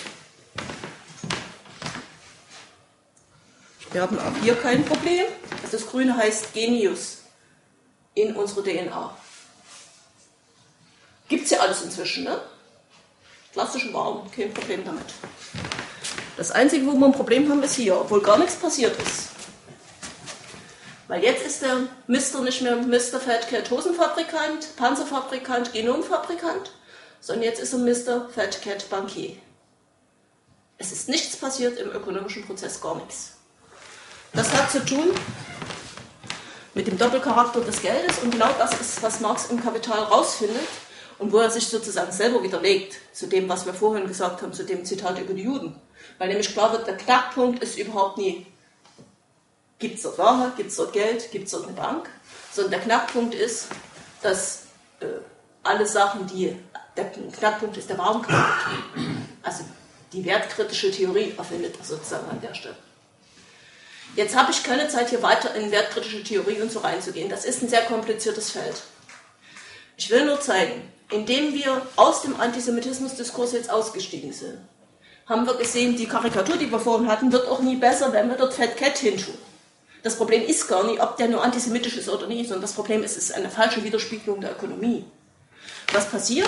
Wir haben auch hier kein Problem. Das Grüne heißt Genius in unserer DNA. Gibt es ja alles inzwischen, ne? Klassische Waren, kein Problem damit. Das Einzige, wo wir ein Problem haben, ist hier, obwohl gar nichts passiert ist. Weil jetzt ist der Mister nicht mehr Mr. Fat Cat Hosenfabrikant, Panzerfabrikant, Genomfabrikant, sondern jetzt ist er Mr. Fat Cat Bankier. Es ist nichts passiert im ökonomischen Prozess, gar nichts. Das hat zu tun mit dem Doppelcharakter des Geldes und genau das ist, was Marx im Kapital rausfindet und wo er sich sozusagen selber widerlegt zu dem, was wir vorhin gesagt haben, zu dem Zitat über die Juden. Weil nämlich klar wird, der Knackpunkt ist überhaupt nie, gibt es dort Ware, gibt es dort Geld, gibt es dort eine Bank, sondern der Knackpunkt ist, dass alle Sachen, der Knackpunkt ist der Warenkorb. Also die wertkritische Theorie erfindet er sozusagen an der Stelle. Jetzt habe ich keine Zeit, hier weiter in wertkritische Theorie und so reinzugehen. Das ist ein sehr kompliziertes Feld. Ich will nur zeigen, indem wir aus dem Antisemitismusdiskurs jetzt ausgestiegen sind, haben wir gesehen, die Karikatur, die wir vorhin hatten, wird auch nie besser, wenn wir dort Fat Cat hintun. Das Problem ist gar nicht, ob der nur antisemitisch ist oder nicht, sondern das Problem ist, es ist eine falsche Widerspiegelung der Ökonomie. Was passiert?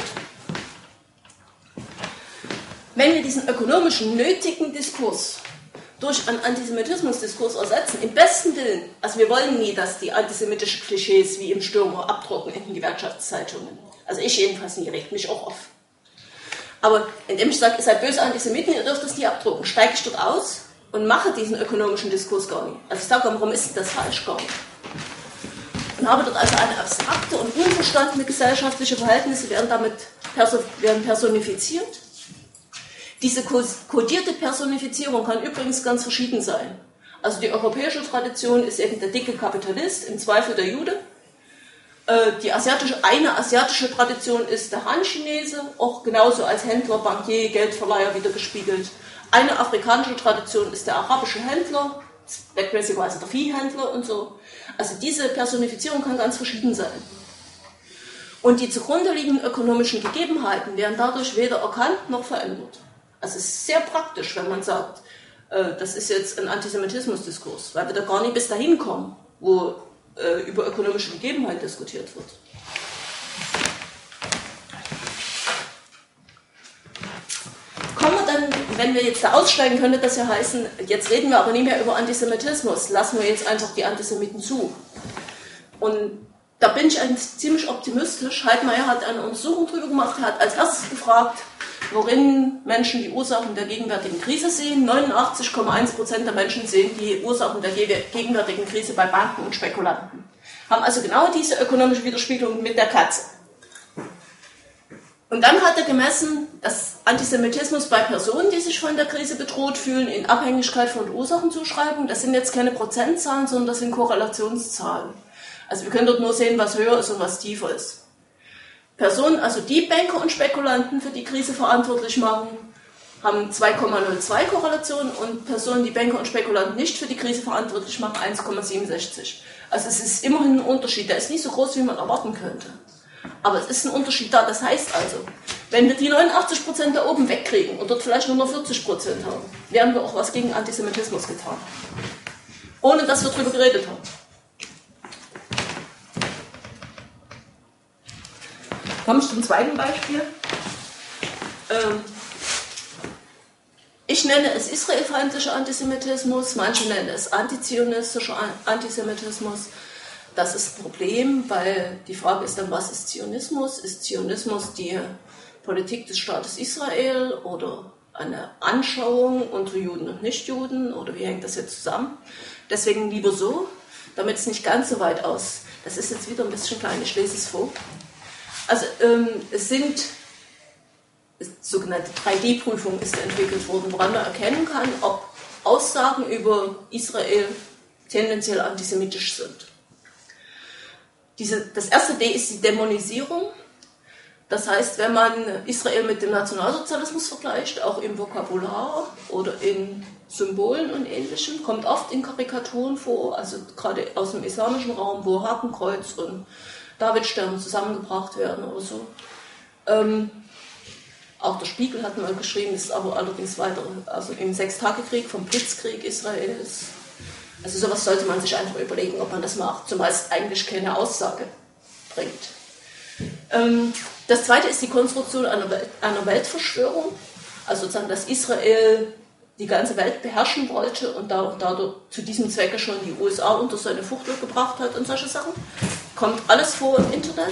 Wenn wir diesen ökonomischen, nötigen Diskurs durch einen Antisemitismusdiskurs ersetzen, im besten Willen, also wir wollen nie, dass die antisemitischen Klischees wie im Stürmer abdrucken in den Gewerkschaftszeitungen. Also ich jedenfalls nie, regt mich auch auf. Aber indem ich sage, ihr seid böse Antisemiten, ihr dürft das nie abdrucken, steige ich dort aus und mache diesen ökonomischen Diskurs gar nicht. Also ich sage, warum ist das falsch gar nicht? Und habe dort also eine abstrakte und unverstandene gesellschaftliche Verhältnisse werden damit personifiziert. Diese kodierte Personifizierung kann übrigens ganz verschieden sein. Also die europäische Tradition ist eben der dicke Kapitalist, im Zweifel der Jude. Eine asiatische Tradition ist der Han-Chinese, auch genauso als Händler, Bankier, Geldverleiher wiedergespiegelt. Eine afrikanische Tradition ist der arabische Händler, zweckmäßigerweise der Viehhändler und so. Also diese Personifizierung kann ganz verschieden sein. Und die zugrunde liegenden ökonomischen Gegebenheiten werden dadurch weder erkannt noch verändert. Also es ist sehr praktisch, wenn man sagt, das ist jetzt ein Antisemitismusdiskurs, weil wir da gar nicht bis dahin kommen, wo über ökonomische Gegebenheiten diskutiert wird. Kommen wir dann, wenn wir jetzt da aussteigen, könnte das ja heißen, jetzt reden wir aber nicht mehr über Antisemitismus, lassen wir jetzt einfach die Antisemiten zu. Und da bin ich eigentlich ziemlich optimistisch. Heidmeier hat eine Untersuchung darüber gemacht, er hat als erstes gefragt, worin Menschen die Ursachen der gegenwärtigen Krise sehen. 89,1% der Menschen sehen die Ursachen der gegenwärtigen Krise bei Banken und Spekulanten. Haben also genau diese ökonomische Widerspiegelung mit der Katze. Und dann hat er gemessen, dass Antisemitismus bei Personen, die sich von der Krise bedroht fühlen, in Abhängigkeit von Ursachenzuschreibung, das sind jetzt keine Prozentzahlen, sondern das sind Korrelationszahlen. Also wir können dort nur sehen, was höher ist und was tiefer ist. Personen, also die Banker und Spekulanten für die Krise verantwortlich machen, haben 2,02 Korrelationen und Personen, die Banker und Spekulanten nicht für die Krise verantwortlich machen, 1,67. Also es ist immerhin ein Unterschied, der ist nicht so groß, wie man erwarten könnte. Aber es ist ein Unterschied da, das heißt also, wenn wir die 89% da oben wegkriegen und dort vielleicht nur noch 40% haben, werden wir auch was gegen Antisemitismus getan. Ohne dass wir darüber geredet haben. Komme ich zum zweiten Beispiel. Ich nenne es israelfeindlicher Antisemitismus, manche nennen es antizionistischer Antisemitismus. Das ist ein Problem, weil die Frage ist dann, was ist Zionismus? Ist Zionismus die Politik des Staates Israel oder eine Anschauung unter Juden und Nichtjuden? Oder wie hängt das jetzt zusammen? Deswegen lieber so, damit es nicht ganz so weit aus. Das ist jetzt wieder ein bisschen klein, ich lese es vor. Also es sind sogenannte 3D-Prüfung ist entwickelt worden, woran man erkennen kann, ob Aussagen über Israel tendenziell antisemitisch sind. Das erste D ist die Dämonisierung. Das heißt, wenn man Israel mit dem Nationalsozialismus vergleicht, auch im Vokabular oder in Symbolen und Ähnlichem, kommt oft in Karikaturen vor, also gerade aus dem islamischen Raum, wo Hakenkreuz und Davidstern zusammengebracht werden oder so. Auch der Spiegel hat mal geschrieben, das ist aber allerdings weiter, also im Sechstagekrieg, vom Blitzkrieg Israels. Also sowas sollte man sich einfach überlegen, ob man das macht, zumal es eigentlich keine Aussage bringt. Das zweite ist die Konstruktion einer Weltverschwörung, also sozusagen, dass Israel die ganze Welt beherrschen wollte und dadurch zu diesem Zwecke schon die USA unter seine Fuchtel gebracht hat und solche Sachen. Kommt alles vor im Internet.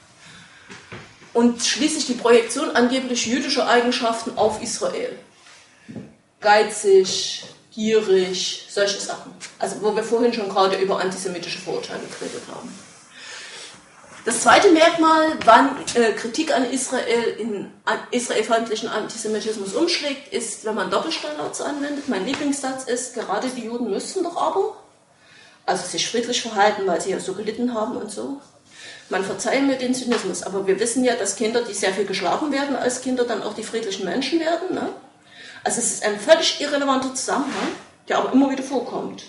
Und schließlich die Projektion angeblich jüdischer Eigenschaften auf Israel. Geizig, gierig, solche Sachen. Also wo wir vorhin schon gerade über antisemitische Vorurteile geredet haben. Das zweite Merkmal, wann Kritik an Israel in israelfeindlichen Antisemitismus umschlägt, ist, wenn man Doppelstandards anwendet. Mein Lieblingssatz ist, gerade die Juden müssten doch aber, also sich friedlich verhalten, weil sie ja so gelitten haben und so. Man verzeihe mir den Zynismus, aber wir wissen ja, dass Kinder, die sehr viel geschlagen werden als Kinder, dann auch die friedlichen Menschen werden. Ne? Also es ist ein völlig irrelevanter Zusammenhang, der aber immer wieder vorkommt.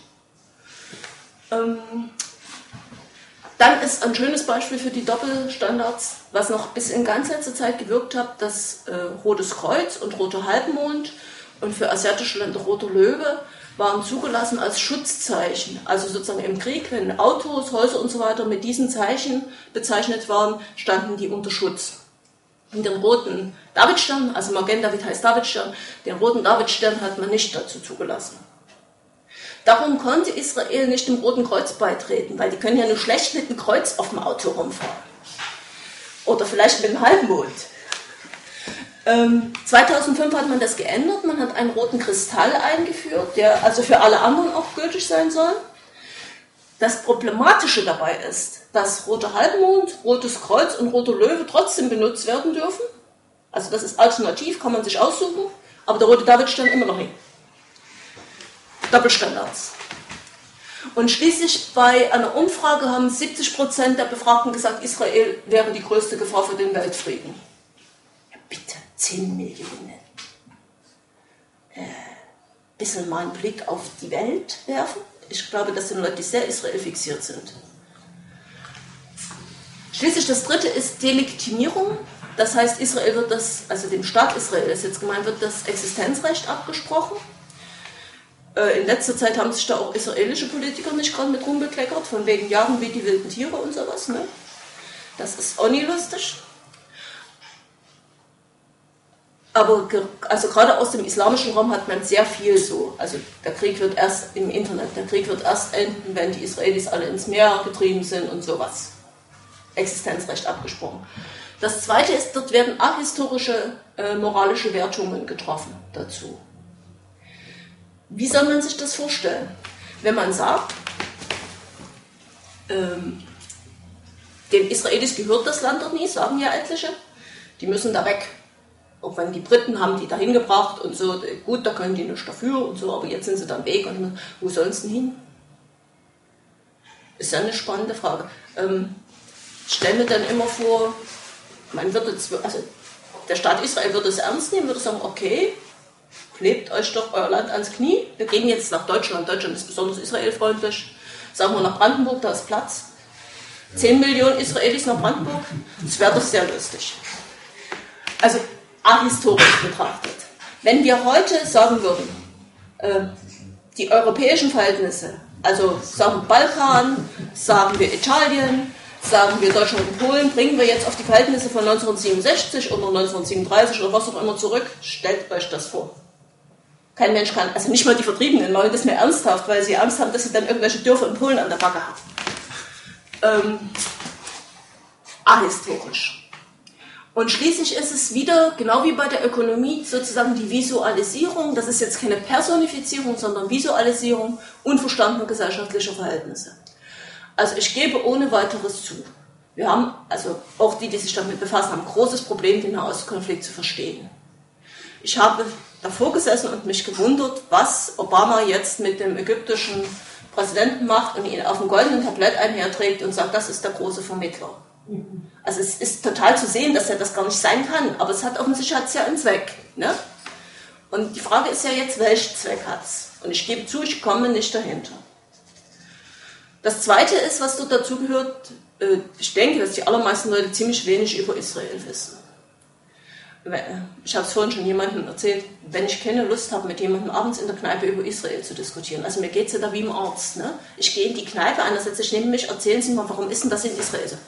Dann ist ein schönes Beispiel für die Doppelstandards, was noch bis in ganz letzter Zeit gewirkt hat, dass Rotes Kreuz und Roter Halbmond und für asiatische Länder Roter Löwe waren zugelassen als Schutzzeichen. Also sozusagen im Krieg, wenn Autos, Häuser und so weiter mit diesen Zeichen bezeichnet waren, standen die unter Schutz. Und den roten Davidstern, also Magen David heißt Davidstern, den roten Davidstern hat man nicht dazu zugelassen. Darum konnte Israel nicht dem Roten Kreuz beitreten, weil die können ja nur schlecht mit einem Kreuz auf dem Auto rumfahren. Oder vielleicht mit einem Halbmond. 2005 hat man das geändert, man hat einen roten Kristall eingeführt, der also für alle anderen auch gültig sein soll. Das Problematische dabei ist, dass Roter Halbmond, Rotes Kreuz und Roter Löwe trotzdem benutzt werden dürfen. Also das ist alternativ, kann man sich aussuchen, aber der rote Davidstern immer noch nicht. Doppelstandards. Und schließlich bei einer Umfrage haben 70% der Befragten gesagt, Israel wäre die größte Gefahr für den Weltfrieden. Ja, bitte, 10 Millionen. Bisschen mal einen Blick auf die Welt werfen. Ich glaube, das sind Leute, die sehr Israel fixiert sind. Schließlich das dritte ist Delegitimierung. Das heißt, Israel wird also dem Staat Israel ist jetzt gemeint, wird das Existenzrecht abgesprochen. In letzter Zeit haben sich da auch israelische Politiker nicht gerade mit rumbekleckert, von wegen Jagen wie die wilden Tiere und sowas. Ne? Das ist auch nie lustig. Aber also gerade aus dem islamischen Raum hat man sehr viel so. Also der Krieg wird erst im Internet, der Krieg wird erst enden, wenn die Israelis alle ins Meer getrieben sind und sowas. Existenzrecht abgesprochen. Das zweite ist, dort werden ahistorische moralische Wertungen getroffen dazu. Wie soll man sich das vorstellen? Wenn man sagt, den Israelis gehört das Land doch nie, sagen ja etliche, die müssen da weg. Auch wenn die Briten haben die dahin gebracht und so, gut, da können die nichts dafür und so, aber jetzt sind sie dann weg und wo sollen sie denn hin? Ist ja eine spannende Frage. Ich stelle mir dann immer vor, also der Staat Israel würde es ernst nehmen, würde sagen, okay, klebt euch doch euer Land ans Knie, wir gehen jetzt nach Deutschland, Deutschland ist besonders israelfreundlich, sagen wir nach Brandenburg, da ist Platz. 10 Millionen Israelis nach Brandenburg, das wäre doch sehr lustig. Also ahistorisch betrachtet. Wenn wir heute sagen würden, die europäischen Verhältnisse, also sagen wir Balkan, sagen wir Italien, sagen wir Deutschland und Polen, bringen wir jetzt auf die Verhältnisse von 1967 oder 1937 oder was auch immer zurück, stellt euch das vor. Kein Mensch kann, also nicht mal die Vertriebenen machen das mehr ernsthaft, weil sie Angst haben, dass sie dann irgendwelche Dörfer in Polen an der Backe haben. Ahistorisch. Und schließlich ist es wieder, genau wie bei der Ökonomie, sozusagen die Visualisierung, das ist jetzt keine Personifizierung, sondern Visualisierung unverstandener gesellschaftlicher Verhältnisse. Also ich gebe ohne weiteres zu. Wir haben, also auch die sich damit befassen, haben ein großes Problem, den Nahostkonflikt zu verstehen. Ich habe davor gesessen und mich gewundert, was Obama jetzt mit dem ägyptischen Präsidenten macht und ihn auf dem goldenen Tablett einherträgt und sagt, das ist der große Vermittler. Also es ist total zu sehen, dass er das gar nicht sein kann, aber es hat offensichtlich ja einen Zweck. Ne? Und die Frage ist ja jetzt, welchen Zweck hat es? Und ich gebe zu, ich komme nicht dahinter. Das Zweite ist, was dort dazu gehört, ich denke, dass die allermeisten Leute ziemlich wenig über Israel wissen. Ich habe es vorhin schon jemandem erzählt, wenn ich keine Lust habe, mit jemandem abends in der Kneipe über Israel zu diskutieren, also mir geht es ja da wie im Arzt, ne? Ich gehe in die Kneipe, einer setzt sich neben mich, erzählen Sie mal, warum ist denn das in Israel so?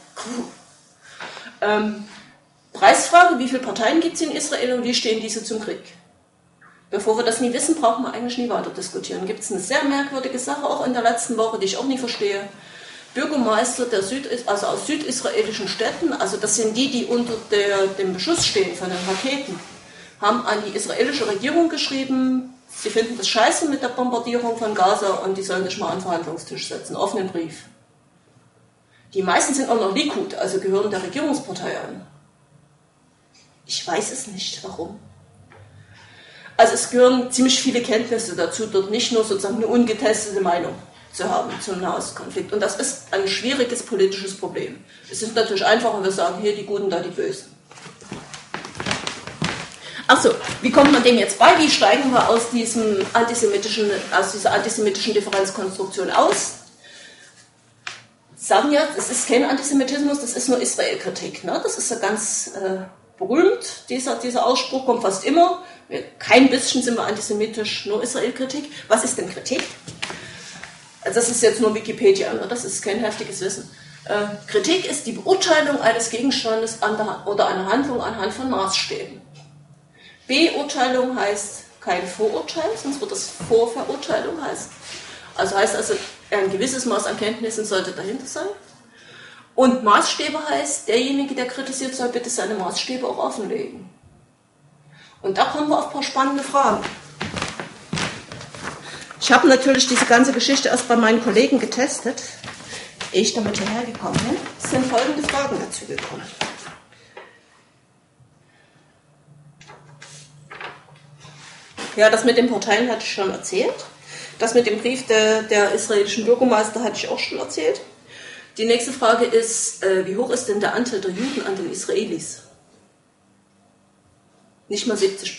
Preisfrage, wie viele Parteien gibt es in Israel und wie stehen diese zum Krieg? Bevor wir das nie wissen, brauchen wir eigentlich nie weiter diskutieren. Gibt es eine sehr merkwürdige Sache, auch in der letzten Woche, die ich auch nie verstehe. Bürgermeister also aus südisraelischen Städten, also das sind die unter dem Beschuss stehen von den Raketen, haben an die israelische Regierung geschrieben, sie finden das scheiße mit der Bombardierung von Gaza und die sollen sich mal an den Verhandlungstisch setzen, offenen Brief. Die meisten sind auch noch Likud, also gehören der Regierungspartei an. Ich weiß es nicht, warum. Also es gehören ziemlich viele Kenntnisse dazu, dort nicht nur sozusagen eine ungetestete Meinung zu haben zum Nahostkonflikt. Und das ist ein schwieriges politisches Problem. Es ist natürlich einfacher, wir sagen hier die Guten, da die Bösen. Achso, wie kommt man dem jetzt bei? Wie steigen wir aus dieser antisemitischen Differenzkonstruktion aus? Sagen ja, es ist kein Antisemitismus, das ist nur Israel-Kritik. Ne? Das ist ja ganz berühmt, dieser Ausspruch kommt fast immer. Kein bisschen sind wir antisemitisch, nur Israel-Kritik. Was ist denn Kritik? Also das ist jetzt nur Wikipedia, ne? Das ist kein heftiges Wissen. Kritik ist die Beurteilung eines Gegenstandes oder einer Handlung anhand von Maßstäben. Beurteilung heißt kein Vorurteil, sonst wird es Vorverurteilung heißen. Also heißt ein gewisses Maß an Kenntnissen sollte dahinter sein. Und Maßstäbe heißt, derjenige, der kritisiert, soll bitte seine Maßstäbe auch offenlegen. Und da kommen wir auf ein paar spannende Fragen. Ich habe natürlich diese ganze Geschichte erst bei meinen Kollegen getestet, ehe ich damit hergekommen bin. Es sind folgende Fragen dazu gekommen. Ja, das mit den Parteien hatte ich schon erzählt. Das mit dem Brief der israelischen Bürgermeister hatte ich auch schon erzählt. Die nächste Frage ist, wie hoch ist denn der Anteil der Juden an den Israelis? Nicht mal 70%.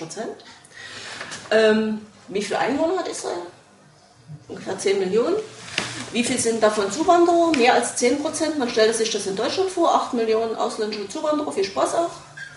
Wie viele Einwohner hat Israel? Ungefähr 10 Millionen. Wie viel sind davon Zuwanderer? Mehr als 10%. Man stellt sich das in Deutschland vor. 8 Millionen ausländische Zuwanderer. Viel Spaß auch.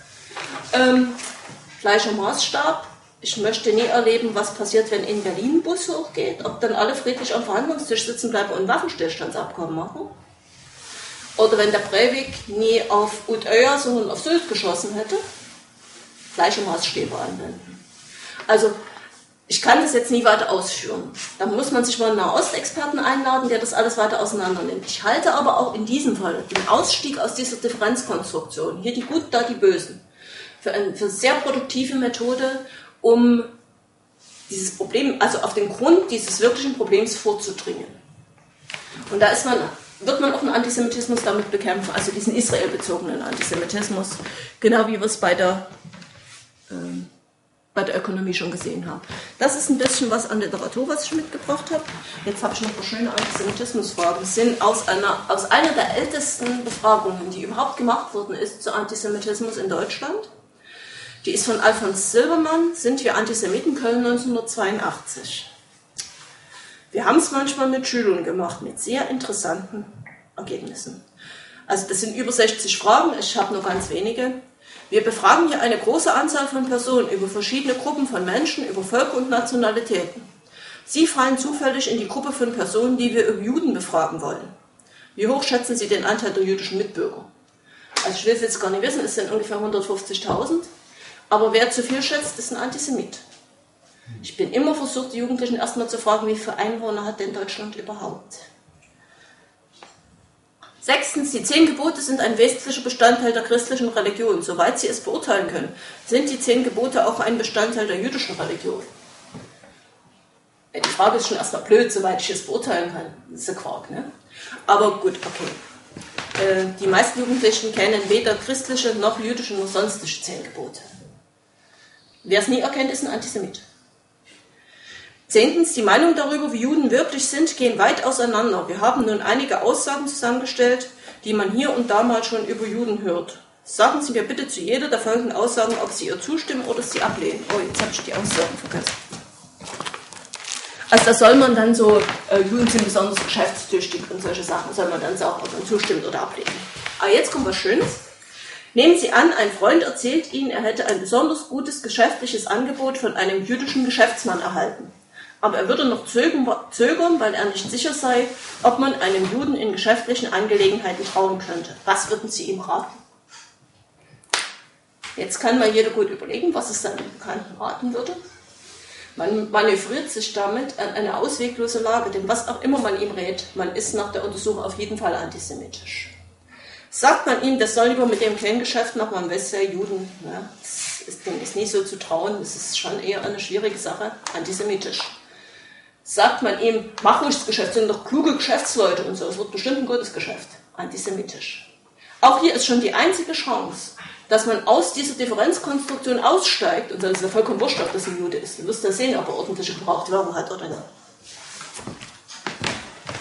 Gleicher Maßstab. Ich möchte nie erleben, was passiert, wenn in Berlin ein Bus hochgeht. Ob dann alle friedlich am Verhandlungstisch sitzen bleiben und ein Waffenstillstandsabkommen machen. Oder wenn der Breivik nie auf Utøya, sondern auf Sylt geschossen hätte. Gleiche Maßstäbe anwenden. Also, ich kann das jetzt nie weiter ausführen. Da muss man sich mal einen Nahostexperten einladen, der das alles weiter auseinander nimmt. Ich halte aber auch in diesem Fall den Ausstieg aus dieser Differenzkonstruktion, hier die Guten, da die Bösen, für eine sehr produktive Methode, um dieses Problem, also auf den Grund dieses wirklichen Problems vorzudringen. Und da wird man auch einen Antisemitismus damit bekämpfen, also diesen israelbezogenen Antisemitismus, genau wie wir es bei der Ökonomie schon gesehen haben. Das ist ein bisschen was an Literatur, was ich mitgebracht habe. Jetzt habe ich noch ein paar schöne Antisemitismusfragen. Das sind aus einer der ältesten Befragungen, die überhaupt gemacht worden ist zu Antisemitismus in Deutschland. Die ist von Alfons Silbermann, Sind wir Antisemiten, Köln 1982. Wir haben es manchmal mit Schülern gemacht, mit sehr interessanten Ergebnissen. Also das sind über 60 Fragen, ich habe nur ganz wenige. Wir befragen hier eine große Anzahl von Personen über verschiedene Gruppen von Menschen, über Völker und Nationalitäten. Sie fallen zufällig in die Gruppe von Personen, die wir über Juden befragen wollen. Wie hoch schätzen Sie den Anteil der jüdischen Mitbürger? Also ich will es jetzt gar nicht wissen, es sind ungefähr 150.000. Aber wer zu viel schätzt, ist ein Antisemit. Ich bin immer versucht, die Jugendlichen erstmal zu fragen, wie viele Einwohner hat denn Deutschland überhaupt? 6. Die 10 Gebote sind ein wesentlicher Bestandteil der christlichen Religion. Soweit Sie es beurteilen können, sind die 10 Gebote auch ein Bestandteil der jüdischen Religion. Die Frage ist schon erstmal blöd, soweit ich es beurteilen kann. Das ist ein Quark, ne? Aber gut, okay. Die meisten Jugendlichen kennen weder christliche noch jüdische noch sonstige 10 Gebote. Wer es nie erkennt, ist ein Antisemit. 10. Die Meinungen darüber, wie Juden wirklich sind, gehen weit auseinander. Wir haben nun einige Aussagen zusammengestellt, die man hier und da mal schon über Juden hört. Sagen Sie mir bitte zu jeder der folgenden Aussagen, ob Sie ihr zustimmen oder sie ablehnen. Oh, jetzt habe ich die Aussagen vergessen. Also da soll man dann so, Juden sind besonders geschäftstüchtig und solche Sachen, soll man dann sagen, ob man zustimmt oder ablehnen. Aber jetzt kommt was Schönes. Nehmen Sie an, ein Freund erzählt Ihnen, er hätte ein besonders gutes geschäftliches Angebot von einem jüdischen Geschäftsmann erhalten. Aber er würde noch zögern, weil er nicht sicher sei, ob man einem Juden in geschäftlichen Angelegenheiten trauen könnte. Was würden Sie ihm raten? Jetzt kann mal jeder gut überlegen, was es seinem Bekannten raten würde. Man manövriert sich damit an eine ausweglose Lage, denn was auch immer man ihm rät, man ist nach der Untersuchung auf jeden Fall antisemitisch. Sagt man ihm, das soll lieber mit dem kein Geschäft machen, man weiß ja, Juden, ne, dem ist nicht so zu trauen, das ist schon eher eine schwierige Sache, antisemitisch. Sagt man ihm, mach ruhig das Geschäft, sind doch kluge Geschäftsleute und so, es wird bestimmt ein gutes Geschäft, antisemitisch. Auch hier ist schon die einzige Chance, dass man aus dieser Differenzkonstruktion aussteigt, und dann ist es ja vollkommen wurscht, ob das ein Jude ist. Du wirst ja sehen, ob er ordentliche Gebrauchtware hat oder nicht.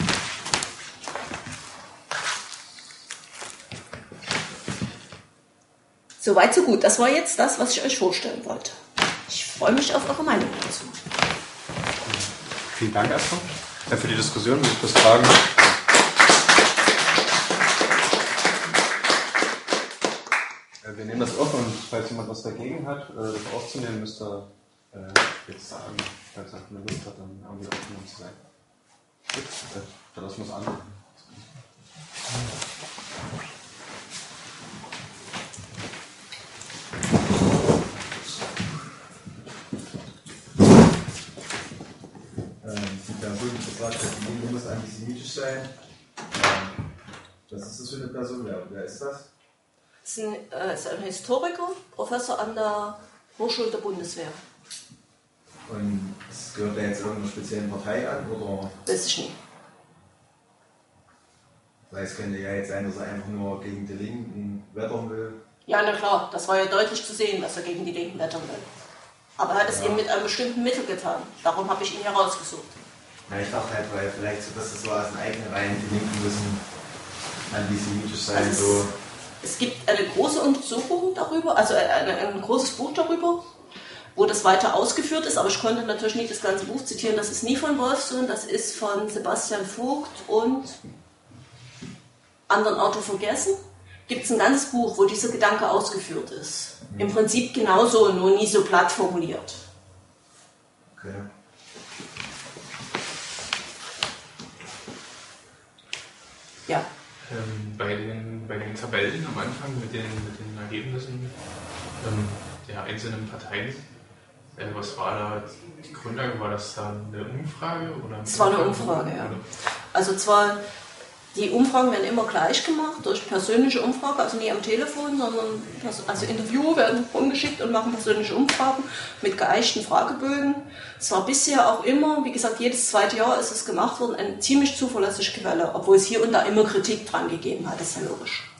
Soweit, so gut. Das war jetzt das, was ich euch vorstellen wollte. Ich freue mich auf eure Meinung dazu. Vielen Dank erstmal für die Diskussion und fürs Fragen. Wir nehmen das auf und falls jemand was dagegen hat, das aufzunehmen, müsst ihr jetzt sagen, falls er eine Lust hat, dann irgendwie aufgenommen zu sein. Gut, dann lassen wir es an. Da wurde gefragt, die muss antisemitisch sein. Was ist das für eine Person? Wer ist das? Das ist ein Historiker, Professor an der Hochschule der Bundeswehr. Und gehört er jetzt irgendeiner speziellen Partei an? Oder? Weiß ich nicht. Weil es könnte ja jetzt sein, dass er einfach nur gegen die Linken wettern will. Ja, na klar, das war ja deutlich zu sehen, dass er gegen die Linken wettern will. Aber er hat es eben mit einem bestimmten Mittel getan. Darum habe ich ihn herausgesucht. Ja, ich dachte halt, weil vielleicht so, dass das so aus den eigenen Reihen, die Linken müssen antisemitisch sein. Also so. Es gibt eine große Untersuchung darüber, also ein großes Buch darüber, wo das weiter ausgeführt ist, aber ich konnte natürlich nicht das ganze Buch zitieren, das ist nie von Wolfsohn, das ist von Sebastian Vogt und anderen Autor vergessen. Gibt es ein ganzes Buch, wo dieser Gedanke ausgeführt ist. Im Prinzip genauso, nur nie so platt formuliert. Okay. Ja. Bei den Tabellen am Anfang mit den Ergebnissen der einzelnen Parteien, was war da die Grundlage? War das dann eine Umfrage? Es war eine Umfrage, ja. Also die Umfragen werden immer gleich gemacht, durch persönliche Umfrage, also nie am Telefon, sondern also Interviewer werden rumgeschickt und machen persönliche Umfragen mit geeichten Fragebögen. Es war bisher auch immer, wie gesagt, jedes zweite Jahr ist es gemacht worden, eine ziemlich zuverlässige Quelle, obwohl es hier und da immer Kritik dran gegeben hat, das ist ja logisch.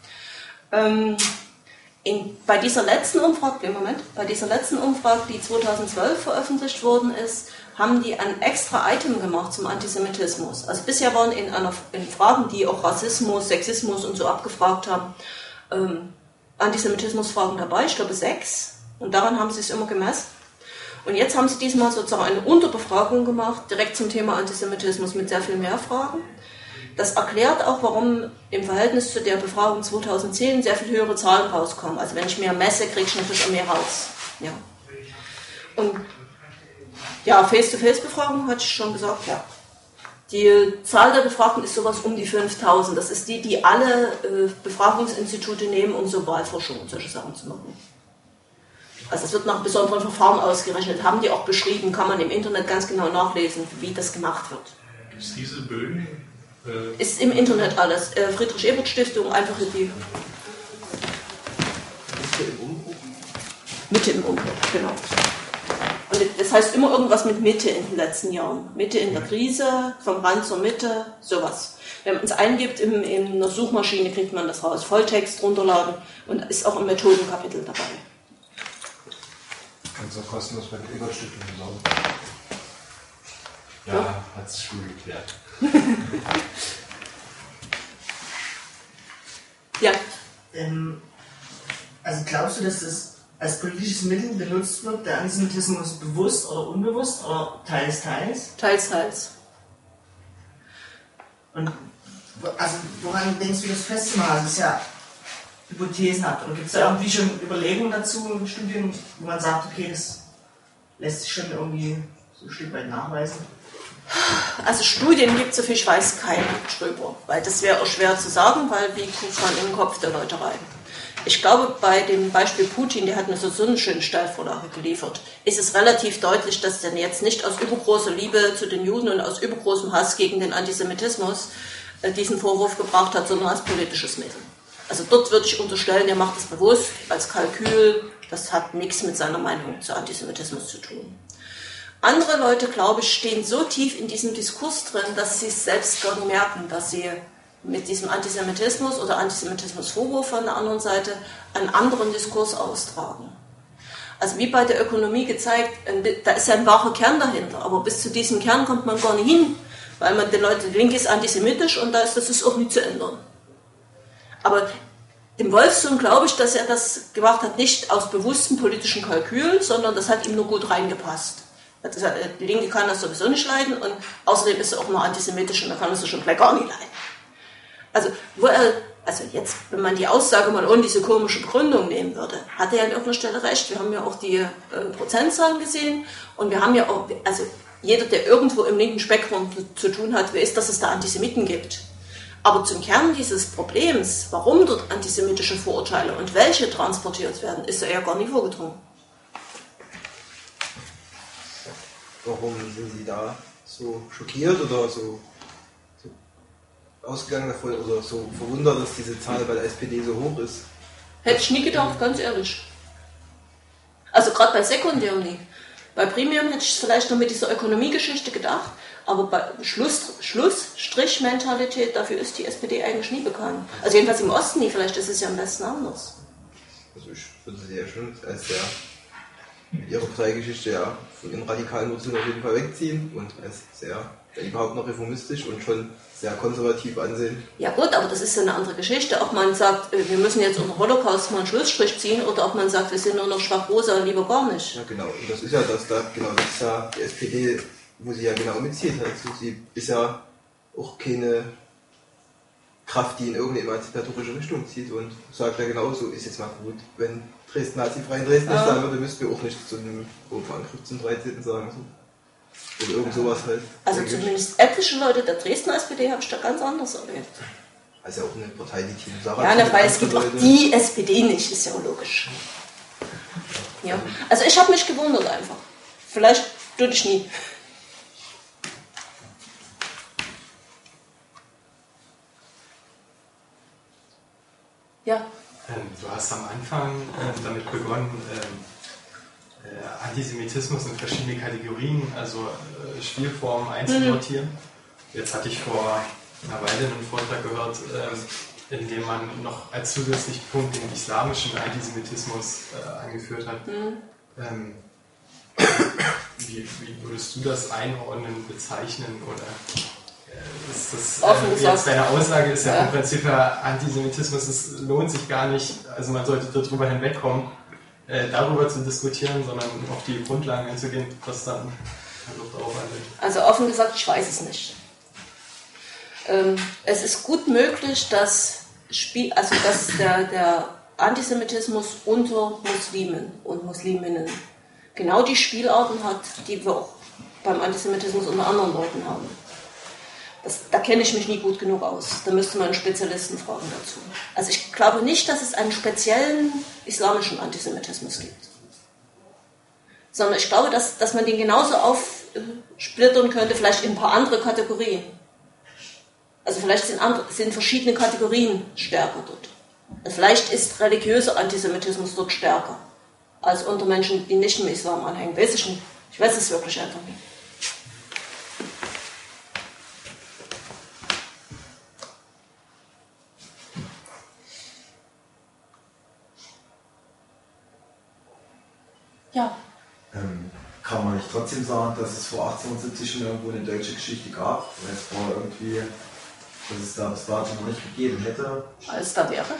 Bei dieser letzten Umfrage, die 2012 veröffentlicht worden ist, haben die ein extra Item gemacht zum Antisemitismus. Also bisher waren in Fragen, die auch Rassismus, Sexismus und so abgefragt haben, Antisemitismusfragen dabei, ich glaube 6. Und daran haben sie es immer gemessen. Und jetzt haben sie diesmal sozusagen eine Unterbefragung gemacht, direkt zum Thema Antisemitismus mit sehr viel mehr Fragen. Das erklärt auch, warum im Verhältnis zu der Befragung 2010 sehr viel höhere Zahlen rauskommen. Also wenn ich mehr messe, kriege ich natürlich auch mehr raus. Ja. Und ja, Face-to-Face-Befragung hatte ich schon gesagt, ja. Die Zahl der Befragten ist sowas um die 5000. Das ist die alle Befragungsinstitute nehmen, um so Wahlforschung und solche Sachen zu machen. Also es wird nach besonderen Verfahren ausgerechnet, haben die auch beschrieben, kann man im Internet ganz genau nachlesen, wie das gemacht wird. Gibt es diese Bögen? Ist im Internet alles. Friedrich-Ebert-Stiftung, einfach die Mitte im Umbruch, genau. Und das heißt immer irgendwas mit Mitte in den letzten Jahren. Mitte in der Krise, vom Rand zur Mitte, sowas. Wenn man es eingibt in einer Suchmaschine, kriegt man das raus. Volltext runterladen und ist auch ein Methodenkapitel dabei. Kannst du kostenlos bei der Ebert-Stiftung besorgen? Ja, hat es schon geklärt. Ja. Also glaubst du, dass das als politisches Mittel benutzt wird, der Antisemitismus bewusst oder unbewusst oder teils, teils? Teils, teils. Und also woran denkst du das festzumachen? Also es ist ja Hypothesen hat. Und gibt es da irgendwie schon Überlegungen dazu in Studien, wo man sagt, okay, das lässt sich schon irgendwie so ein Stück weit nachweisen? Also Studien gibt es, so viel ich weiß, keine drüber, weil das wäre auch schwer zu sagen, weil wie guckt man in den Kopf der Leute rein. Ich glaube, bei dem Beispiel Putin, der hat mir so eine schöne Steilvorlage geliefert, ist es relativ deutlich, dass er jetzt nicht aus übergroßer Liebe zu den Juden und aus übergroßem Hass gegen den Antisemitismus diesen Vorwurf gebracht hat, sondern als politisches Mittel. Also dort würde ich unterstellen, er macht es bewusst als Kalkül, das hat nichts mit seiner Meinung zu Antisemitismus zu tun. Andere Leute, glaube ich, stehen so tief in diesem Diskurs drin, dass sie es selbst gar nicht merken, dass sie mit diesem Antisemitismus oder Antisemitismusvorwurf von der anderen Seite einen anderen Diskurs austragen. Also wie bei der Ökonomie gezeigt, da ist ja ein wahrer Kern dahinter, aber bis zu diesem Kern kommt man gar nicht hin, weil man den Leuten, die Linke ist antisemitisch und das ist auch nicht zu ändern. Aber Dem Wolfsohn glaube ich, dass er das gemacht hat, nicht aus bewusstem politischen Kalkül, sondern das hat ihm nur gut reingepasst. Die Linke kann das sowieso nicht leiden und außerdem ist er auch noch antisemitisch und da kann er es schon gleich gar nicht leiden. Also jetzt, wenn man die Aussage mal ohne diese komische Begründung nehmen würde, hat er ja an irgendeiner Stelle recht. Wir haben ja auch die Prozentzahlen gesehen und wir haben ja auch, also jeder, der irgendwo im linken Spektrum zu tun hat, weiß, dass es da Antisemiten gibt. Aber zum Kern dieses Problems, warum dort antisemitische Vorurteile und welche transportiert werden, ist er ja gar nicht vorgedrungen. Warum sind Sie da so schockiert oder so ausgegangen davon oder so verwundert, dass diese Zahl bei der SPD so hoch ist? Hätte ich nie gedacht, ganz ehrlich. Also gerade bei Sekundär nie. Bei Primär hätte ich es vielleicht noch mit dieser Ökonomiegeschichte gedacht, aber bei Schlussstrich-Mentalität, dafür ist die SPD eigentlich nie bekannt. Also jedenfalls im Osten nie, vielleicht ist es ja am besten anders. Also ich würde sie ja schon als sehr mit ihrer Parteigeschichte ja von ihren radikalen Wurzeln auf jeden Fall wegziehen und als sehr überhaupt noch reformistisch und schon sehr konservativ ansehen. Ja gut, aber das ist ja eine andere Geschichte. Ob man sagt, wir müssen jetzt unter Holocaust mal einen Schlussstrich ziehen oder ob man sagt, wir sind nur noch schwach-rosa und lieber gar nicht. Ja genau, und das ist ja das ist ja die SPD, wo sie ja genau mitzieht. Also sie ist ja auch keine Kraft, die in irgendeine emanzipatorische Richtung zieht und sagt ja genauso, ist jetzt mal gut, wenn Dresden nazifrei in Dresden nicht sein würde, müssten wir auch nicht zu einem Angriff zum 13. sagen. So. Oder irgend sowas halt. Also zumindest etliche Leute der Dresdner SPD habe ich da ganz anders erlebt. Also auch eine Partei, die Team Sarah. Ja, weil es gibt auch die SPD nicht, ist ja auch logisch. Ja. Also ich habe mich gewundert einfach. Vielleicht tue ich nie. Ja. Du hast am Anfang damit begonnen, Antisemitismus in verschiedene Kategorien, also Spielformen einzusortieren. Jetzt hatte ich vor einer Weile einen Vortrag gehört, in dem man noch als zusätzlichen Punkt den islamischen Antisemitismus angeführt hat. Wie würdest du das einordnen, bezeichnen oder ist das jetzt deine Aussage ist ja im Prinzip Antisemitismus, es lohnt sich gar nicht, also man sollte darüber hinwegkommen, darüber zu diskutieren, sondern auf die Grundlagen einzugehen, was dann darauf angeht. Also offen gesagt, ich weiß es nicht. Es ist gut möglich, dass der Antisemitismus unter Muslimen und Musliminnen genau die Spielarten hat, die wir auch beim Antisemitismus unter anderen Leuten haben. Da kenne ich mich nie gut genug aus. Da müsste man einen Spezialisten fragen dazu. Also ich glaube nicht, dass es einen speziellen islamischen Antisemitismus gibt. Sondern ich glaube, dass man den genauso aufsplittern könnte, vielleicht in ein paar andere Kategorien. Also vielleicht sind verschiedene Kategorien stärker dort. Also vielleicht ist religiöser Antisemitismus dort stärker als unter Menschen, die nicht im Islam anhängen. Weiß ich nicht. Ich weiß es wirklich einfach nicht. Ja. Kann man nicht trotzdem sagen, dass es vor 1870 schon irgendwo eine deutsche Geschichte gab? Weil es war irgendwie, dass es da bis dato noch nicht gegeben hätte. Als da wäre?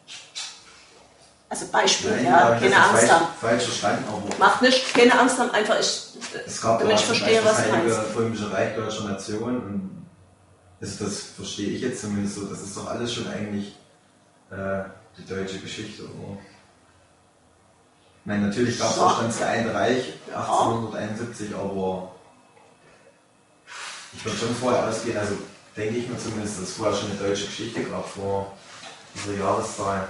Also Beispiel, Nein, ja, keine Angst haben. Falsch verstanden, aber Macht nicht, keine Angst haben, einfach es gab damit ich verstehe, was du meinst. Das Römische Reich deutscher Nation und das verstehe ich jetzt zumindest so, das ist doch alles schon eigentlich die deutsche Geschichte. Oder? Ich meine, natürlich gab es auch schon das Vereinte Reich 1871, aber ich würde schon vorher ausgehen, also denke ich mir zumindest, dass es vorher schon eine deutsche Geschichte gab vor dieser Jahreszahl.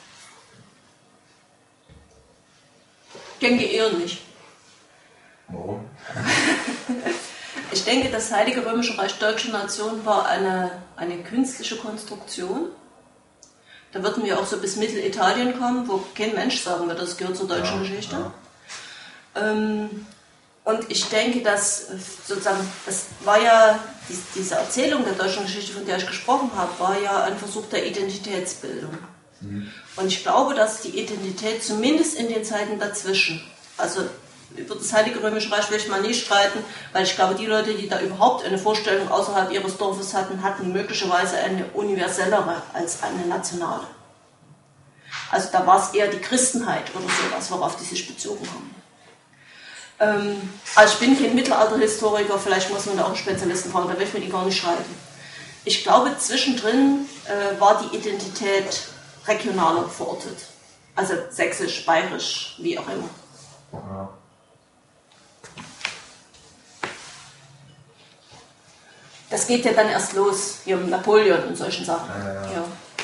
Ich denke eher nicht. Warum? Ich denke, das Heilige Römische Reich Deutsche Nation war eine künstliche Konstruktion. Da würden wir auch so bis Mittelitalien kommen, wo kein Mensch sagen wird, das gehört zur deutschen Geschichte. Ja. Und ich denke, dass sozusagen, das war ja, diese Erzählung der deutschen Geschichte, von der ich gesprochen habe, war ja ein Versuch der Identitätsbildung. Und ich glaube, dass die Identität zumindest in den Zeiten dazwischen, also über das Heilige Römische Reich will ich mal nicht streiten, weil ich glaube, die Leute, die da überhaupt eine Vorstellung außerhalb ihres Dorfes hatten möglicherweise eine universellere als eine nationale. Also da war es eher die Christenheit oder sowas, worauf die sich bezogen haben. Also ich bin kein Mittelalterhistoriker, vielleicht muss man da auch einen Spezialisten fragen, da will ich mir die gar nicht schreiben. Ich glaube, zwischendrin war die Identität regionaler verortet. Also sächsisch, bayerisch, wie auch immer. Ja. Das geht ja dann erst los, hier mit Napoleon und solchen Sachen. Ja.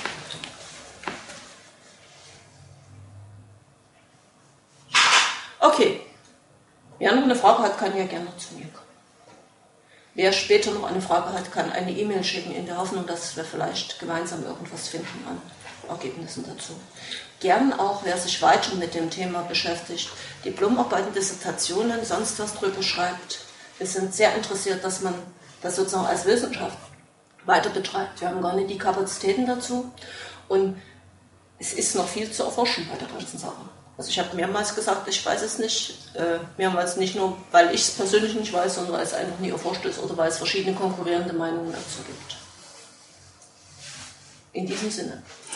Okay. Wer noch eine Frage hat, kann ja gerne zu mir kommen. Wer später noch eine Frage hat, kann eine E-Mail schicken, in der Hoffnung, dass wir vielleicht gemeinsam irgendwas finden an Ergebnissen dazu. Gern auch, wer sich weiter mit dem Thema beschäftigt, Diplomarbeiten, Dissertationen, sonst was drüber schreibt. Wir sind sehr interessiert, dass man das sozusagen als Wissenschaft weiter betreibt. Wir haben gar nicht die Kapazitäten dazu und es ist noch viel zu erforschen bei der ganzen Sache. Also ich habe mehrmals gesagt, ich weiß es nicht. Mehrmals nicht nur, weil ich es persönlich nicht weiß, sondern weil es einfach nie erforscht ist oder weil es verschiedene konkurrierende Meinungen dazu gibt. In diesem Sinne.